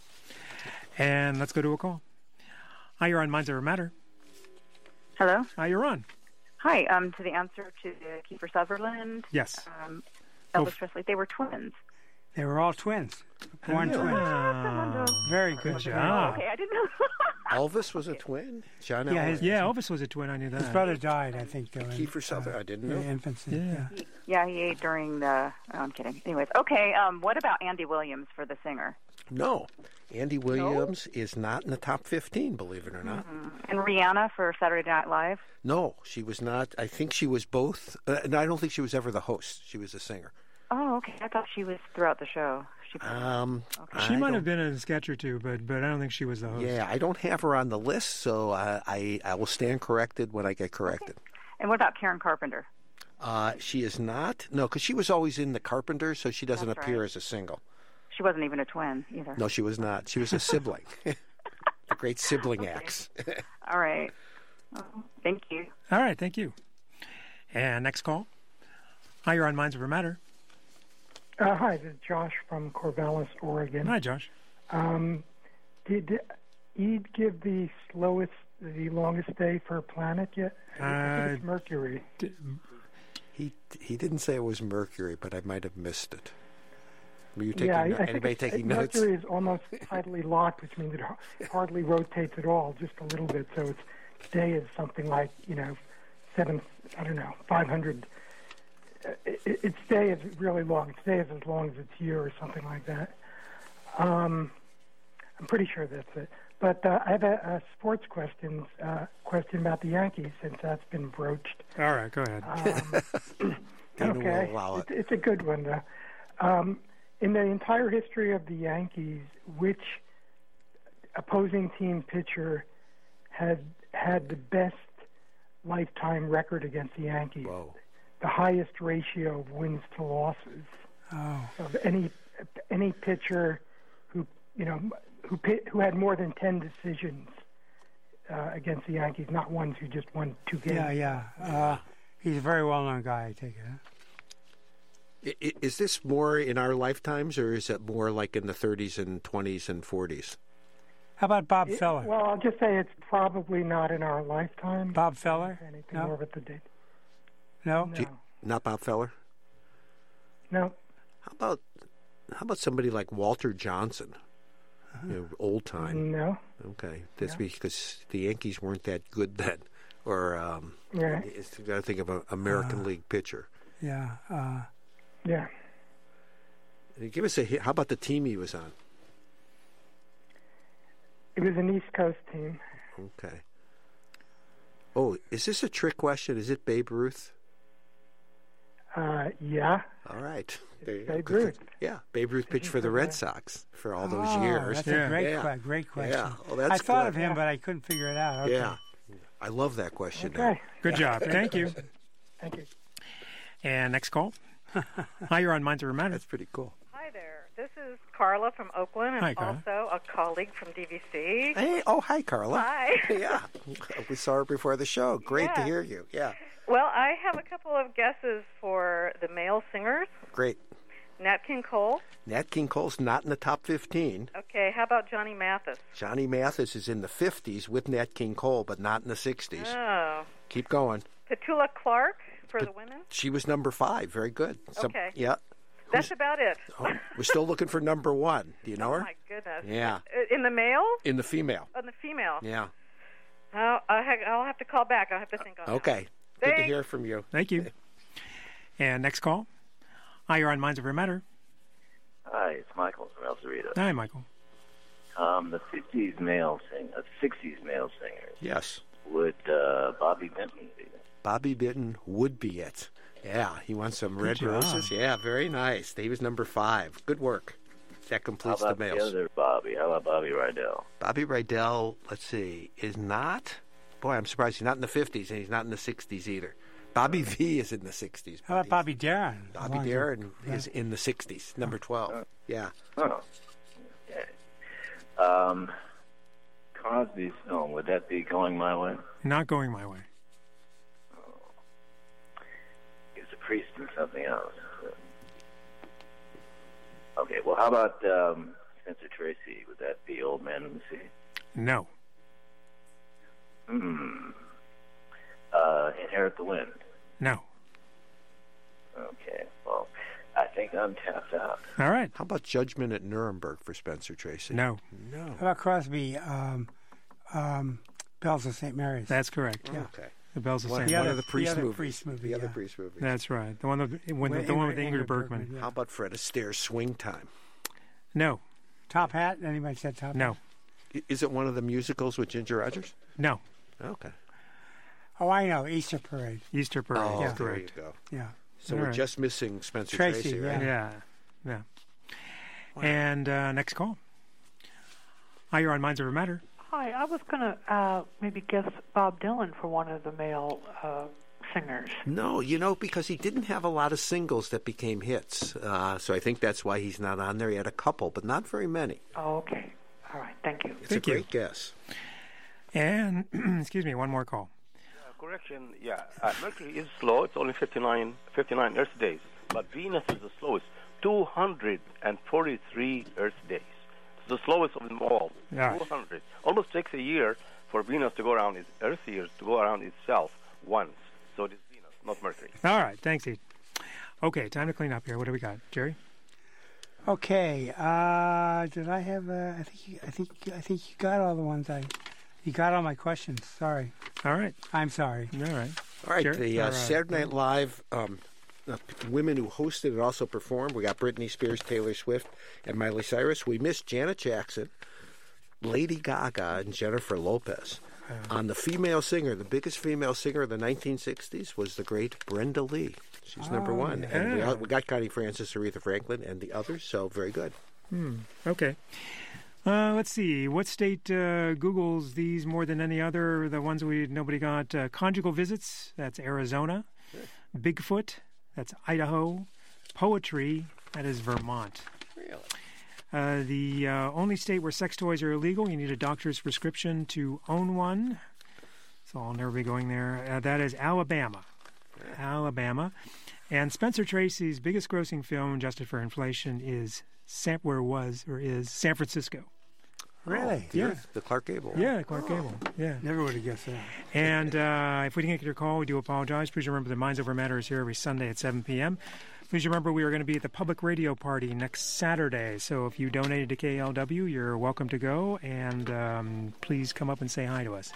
S2: And let's go to a call. Hi, you're on Minds Over Matter.
S15: Hello.
S2: Hi, you're on.
S15: Hi. Um, to the answer to the Kiefer Sutherland,
S2: Yes.
S15: um,
S2: Oh,
S15: Elvis Presley, they were twins.
S3: They were all twins. Born
S2: Really?
S3: twins.
S2: Wow.
S3: Very
S2: Good
S3: good.
S2: job.
S15: Okay, I didn't know.
S4: Elvis was a twin. John
S3: Yeah,
S4: Elvis.
S3: his-
S2: Yeah, Elvis was a twin. I knew that.
S3: His brother died, I think, though. in,
S4: Kiefer Sutherland. I didn't
S3: uh,
S4: know.
S3: in infancy.
S2: Yeah.
S3: Yeah.
S15: Yeah, he ate during the. Oh, I'm kidding. Anyways, okay. Um, what about Andy Williams for the singer?
S4: No, Andy Williams is not in the top fifteen. Believe it or not.
S15: Mm. And Rihanna for Saturday Night Live?
S4: No, she was not. I think she was both. Uh, no, I don't think she was ever the host. She was a singer.
S15: Oh, okay. I thought she was throughout the show. She,
S4: Um,
S2: She
S4: I
S2: might
S4: don't-
S2: have been in a sketch or two, but but I don't think she was the host.
S4: Yeah, I don't have her on the list, so I I, I will stand corrected when I get corrected.
S15: and what about Karen Carpenter?
S4: Uh, she is not. No, because she was always in the Carpenters, so she doesn't
S15: That's
S4: appear
S15: right.
S4: as a single.
S15: She wasn't even a twin either.
S4: No, she was not. She was a sibling. A great sibling acts.
S15: All right. Oh, thank you.
S2: All right, thank you. And next call. Hi, you're on Minds Over Matter.
S16: Uh, hi, this is Josh from Corvallis, Oregon.
S2: Hi, Josh.
S16: Um, did Ede give the slowest, the longest day for a planet yet? I think
S2: Uh,
S16: it's Mercury.
S4: He he didn't say it was Mercury, but I might have missed it. Were you taking
S16: yeah, I-
S4: no-
S16: I think
S4: anybody
S16: it's-
S4: taking
S16: Mercury
S4: notes?
S16: Mercury is almost tidally locked, which means it har- hardly rotates at all, just a little bit. So its day is something like, you know, seven, I don't know, five hundred. Uh, it, its day is really long. Its day is as long as its year or something like that. Um, I'm pretty sure that's it. But uh, I have a, a sports question, uh, question about the Yankees, since that's been broached.
S2: All right, go ahead.
S16: Um,
S4: Dana will
S16: okay,
S4: allow it.
S16: It's, it's a good one. Though. Um, in the entire history of the Yankees, which opposing team pitcher had had the best lifetime record against the Yankees?
S4: Whoa.
S16: The highest ratio of wins to losses
S3: Oh.
S16: of any any pitcher who you know who pit, who had more than ten decisions uh, against the Yankees, not ones who just won two games.
S3: Yeah, yeah. Uh, he's a very well-known guy, I take it. Huh?
S4: I- i- Is this more in our lifetimes, or is it more like in the thirties and twenties and forties?
S3: How about Bob
S16: It-
S3: Feller?
S16: Well, I'll just say it's probably not in our lifetime.
S3: Bob Feller?
S16: Anything
S3: No?
S16: more with the date?
S3: No?
S16: No.
S4: Not Bob Feller.
S16: No.
S4: How about how about somebody like Walter Johnson? You know, old time.
S16: No.
S4: Okay, that's
S16: No.
S4: because the Yankees weren't that good then, or um,
S16: Right.
S4: it's- you got to think of an American League pitcher.
S3: Yeah. Uh,
S16: Yeah.
S4: Give us a hit. How about the team he was on?
S16: It was an East Coast team.
S4: Okay. Oh, is this a trick question? Is it Babe Ruth?
S16: Uh, yeah.
S4: All right. There you go.
S16: Babe
S4: Good thing.
S16: Ruth.
S4: Yeah, Babe Ruth pitched for the Red Sox for all those
S3: oh,
S4: years.
S3: That's
S2: Yeah.
S3: a great,
S4: Yeah.
S3: que- great question.
S4: Yeah. Oh, that's
S3: I thought
S4: good.
S3: of him, but I couldn't figure it out. Okay.
S4: Yeah. I love that question.
S16: Okay.
S2: Good job. Thank you.
S16: Thank you.
S2: And next call. Hi, you're on Minds Over Matter.
S4: That's pretty cool.
S17: Hi there. This is Carla from Oakland, and
S4: Hi, Carla.
S17: also a colleague from D V C.
S4: Hey, oh, hi, Carla.
S17: Hi.
S4: Yeah, we saw her before the show. Great to
S17: Yeah.
S4: hear you. Yeah,
S17: Well, I have a couple of guesses for the male singers.
S4: great.
S17: Nat King Cole.
S4: Nat King Cole's not in the top fifteen.
S17: Okay, how about Johnny Mathis?
S4: Johnny Mathis is in the fifties with Nat King Cole, but not in the sixties.
S17: Oh.
S4: Keep going.
S17: Petula Clark for the women.
S4: She was number five. Very good. Some-
S17: Okay.
S4: Yeah.
S17: That's about it.
S4: Oh, we're still looking for number one. Do you know her?
S17: Oh, my goodness.
S4: Yeah.
S17: In the male?
S4: In the female.
S17: In the female?
S4: Yeah.
S17: Oh, I ha- I'll have to call back. I'll have to think on that.
S4: Okay. Good to
S17: Thanks.
S4: hear from you.
S2: Thank you. And next call. Hi, you're on Minds Over Matter.
S18: Hi, it's Michael from El Cerrito.
S2: Hi, Michael.
S18: Um, the fifties male singer, uh, sixties male singer.
S4: Yes.
S18: Would uh, Bobby Benton be?
S4: Bobby Benton would be it. Yeah, he wants some red
S18: job.
S4: roses. Yeah, very nice. He was number five. Good work. That
S18: How
S4: completes
S18: about
S4: the
S18: the,
S4: males.
S18: other Bobby? How about Bobby Rydell?
S4: Bobby Rydell, let's see, is not. Boy, I'm surprised he's not in the fifties and he's not in the sixties either. Bobby V is in the sixties.
S3: How about Bobby Darin?
S4: Bobby Darin is in the sixties, number twelve. Yeah.
S18: Oh, okay. Um, Crosby's song, would that be Going My Way?
S2: Not going my way.
S18: He was a priest and something else. Okay, well, how about um, Spencer Tracy? Would that be Old Man in the Sea?
S2: No.
S18: Hmm. Uh, Inherit the Wind.
S2: No.
S18: Okay, well, I think I'm tapped out.
S2: All right.
S4: How about Judgment at Nuremberg for Spencer Tracy?
S2: No.
S4: No.
S3: How about Crosby? Um, um, Bells of Saint Mary's.
S2: That's correct.
S3: Yeah.
S4: Okay.
S2: The Bells of
S4: One,
S2: Saint
S4: one
S2: Mary's.
S4: of the priest
S3: the other
S4: movies.
S3: priest movie,
S4: the other
S3: yeah.
S4: priest movie.
S2: That's right. The one, that, when, the,
S3: With
S2: the one with
S3: Ingrid-
S2: Ingrid
S3: Ingrid
S2: Bergman.
S3: Bergman,
S4: How about Fred Astaire's Swing Time?
S2: No.
S3: Top Hat? Anybody said Top
S2: No.
S3: Hat?
S4: I- Is it one of the musicals with Ginger Rogers?
S2: No.
S4: Okay.
S3: Oh, I know. Easter Parade.
S2: Easter Parade.
S4: Oh,
S2: yeah.
S4: there you go.
S3: Yeah.
S4: So
S2: All
S4: we're
S2: right.
S4: just missing Spencer
S3: Tracy,
S4: Tracy, right?
S2: Yeah. Yeah. And uh, next call. Hi, you're on Minds Over Matter.
S19: Hi, I was going to uh, maybe guess Bob Dylan for one of the male uh, singers.
S4: No, you know, because he didn't have a lot of singles that became hits. Uh, so I think that's why he's not on there. He had a couple, but not very many.
S19: Oh, okay. All right. Thank you.
S4: It's
S2: Thank
S4: a
S2: you.
S4: great guess.
S2: And, excuse me, one more call.
S13: Correction, yeah. Uh, Mercury is slow. It's only fifty-nine, fifty-nine Earth days. But Venus is the slowest. two hundred forty-three Earth days. It's the slowest of them all.
S2: Yeah.
S13: two hundred. Almost takes a year for Venus to go around its Earth years to go around itself once. So it is Venus, not Mercury.
S2: All right. Thanks, Ed. Okay, time to clean up here. What do we got? Jerry?
S3: Okay. Uh, did I have? Uh, I think. You, I think. I think you got all the ones I. You got all my questions. Sorry.
S2: All right.
S3: I'm sorry.
S2: All right.
S4: All right,
S2: Jerry?
S4: the uh,
S2: Or, uh,
S4: Saturday Night Live um, uh, women who hosted and also performed. We got Britney Spears, Taylor Swift, and Miley Cyrus. We missed Janet Jackson, Lady Gaga, and Jennifer Lopez. On the female singer, the biggest female singer of the nineteen sixties was the great Brenda Lee. She's number
S2: Oh,
S4: one. And we,
S2: yeah.
S4: all- we got Connie Francis, Aretha Franklin, and the others, so very good.
S2: Hmm. Okay. Uh, let's see. What state uh, Googles these more than any other? The ones we nobody got. Uh, conjugal visits. That's Arizona. Bigfoot. That's Idaho. Poetry. That is Vermont.
S4: Really?
S2: Uh, the uh, only state where sex toys are illegal. You need a doctor's prescription to own one. So I'll never be going there. Uh, that is Alabama. Alabama. And Spencer Tracy's biggest grossing film, adjusted for inflation, is San, where was or is San Francisco.
S3: Really?
S4: The,
S2: Yeah.
S4: the Clark Gable.
S2: Yeah, Clark Gable. Yeah.
S3: Never would have guessed that.
S2: And uh, if we didn't get your call, we do apologize. Please remember that Minds Over Matter is here every Sunday at seven p.m. Please remember we are going to be at the Public Radio Party next Saturday. So if you donated to K L W, you're welcome to go. And um, please come up and say hi to us.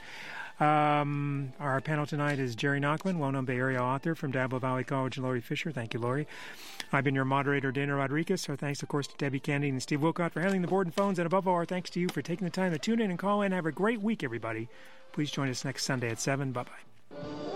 S2: Um, our panel tonight is Jerry Nachman, well-known Bay Area author from Diablo Valley College, and Lori Fisher. Thank you, Lori. I've been your moderator, Dana Rodriguez. Our thanks, of course, to Debbie Candy and Steve Wilcott for handling the board and phones. And above all, our thanks to you for taking the time to tune in and call in. Have a great week, everybody. Please join us next Sunday at seven. Bye-bye.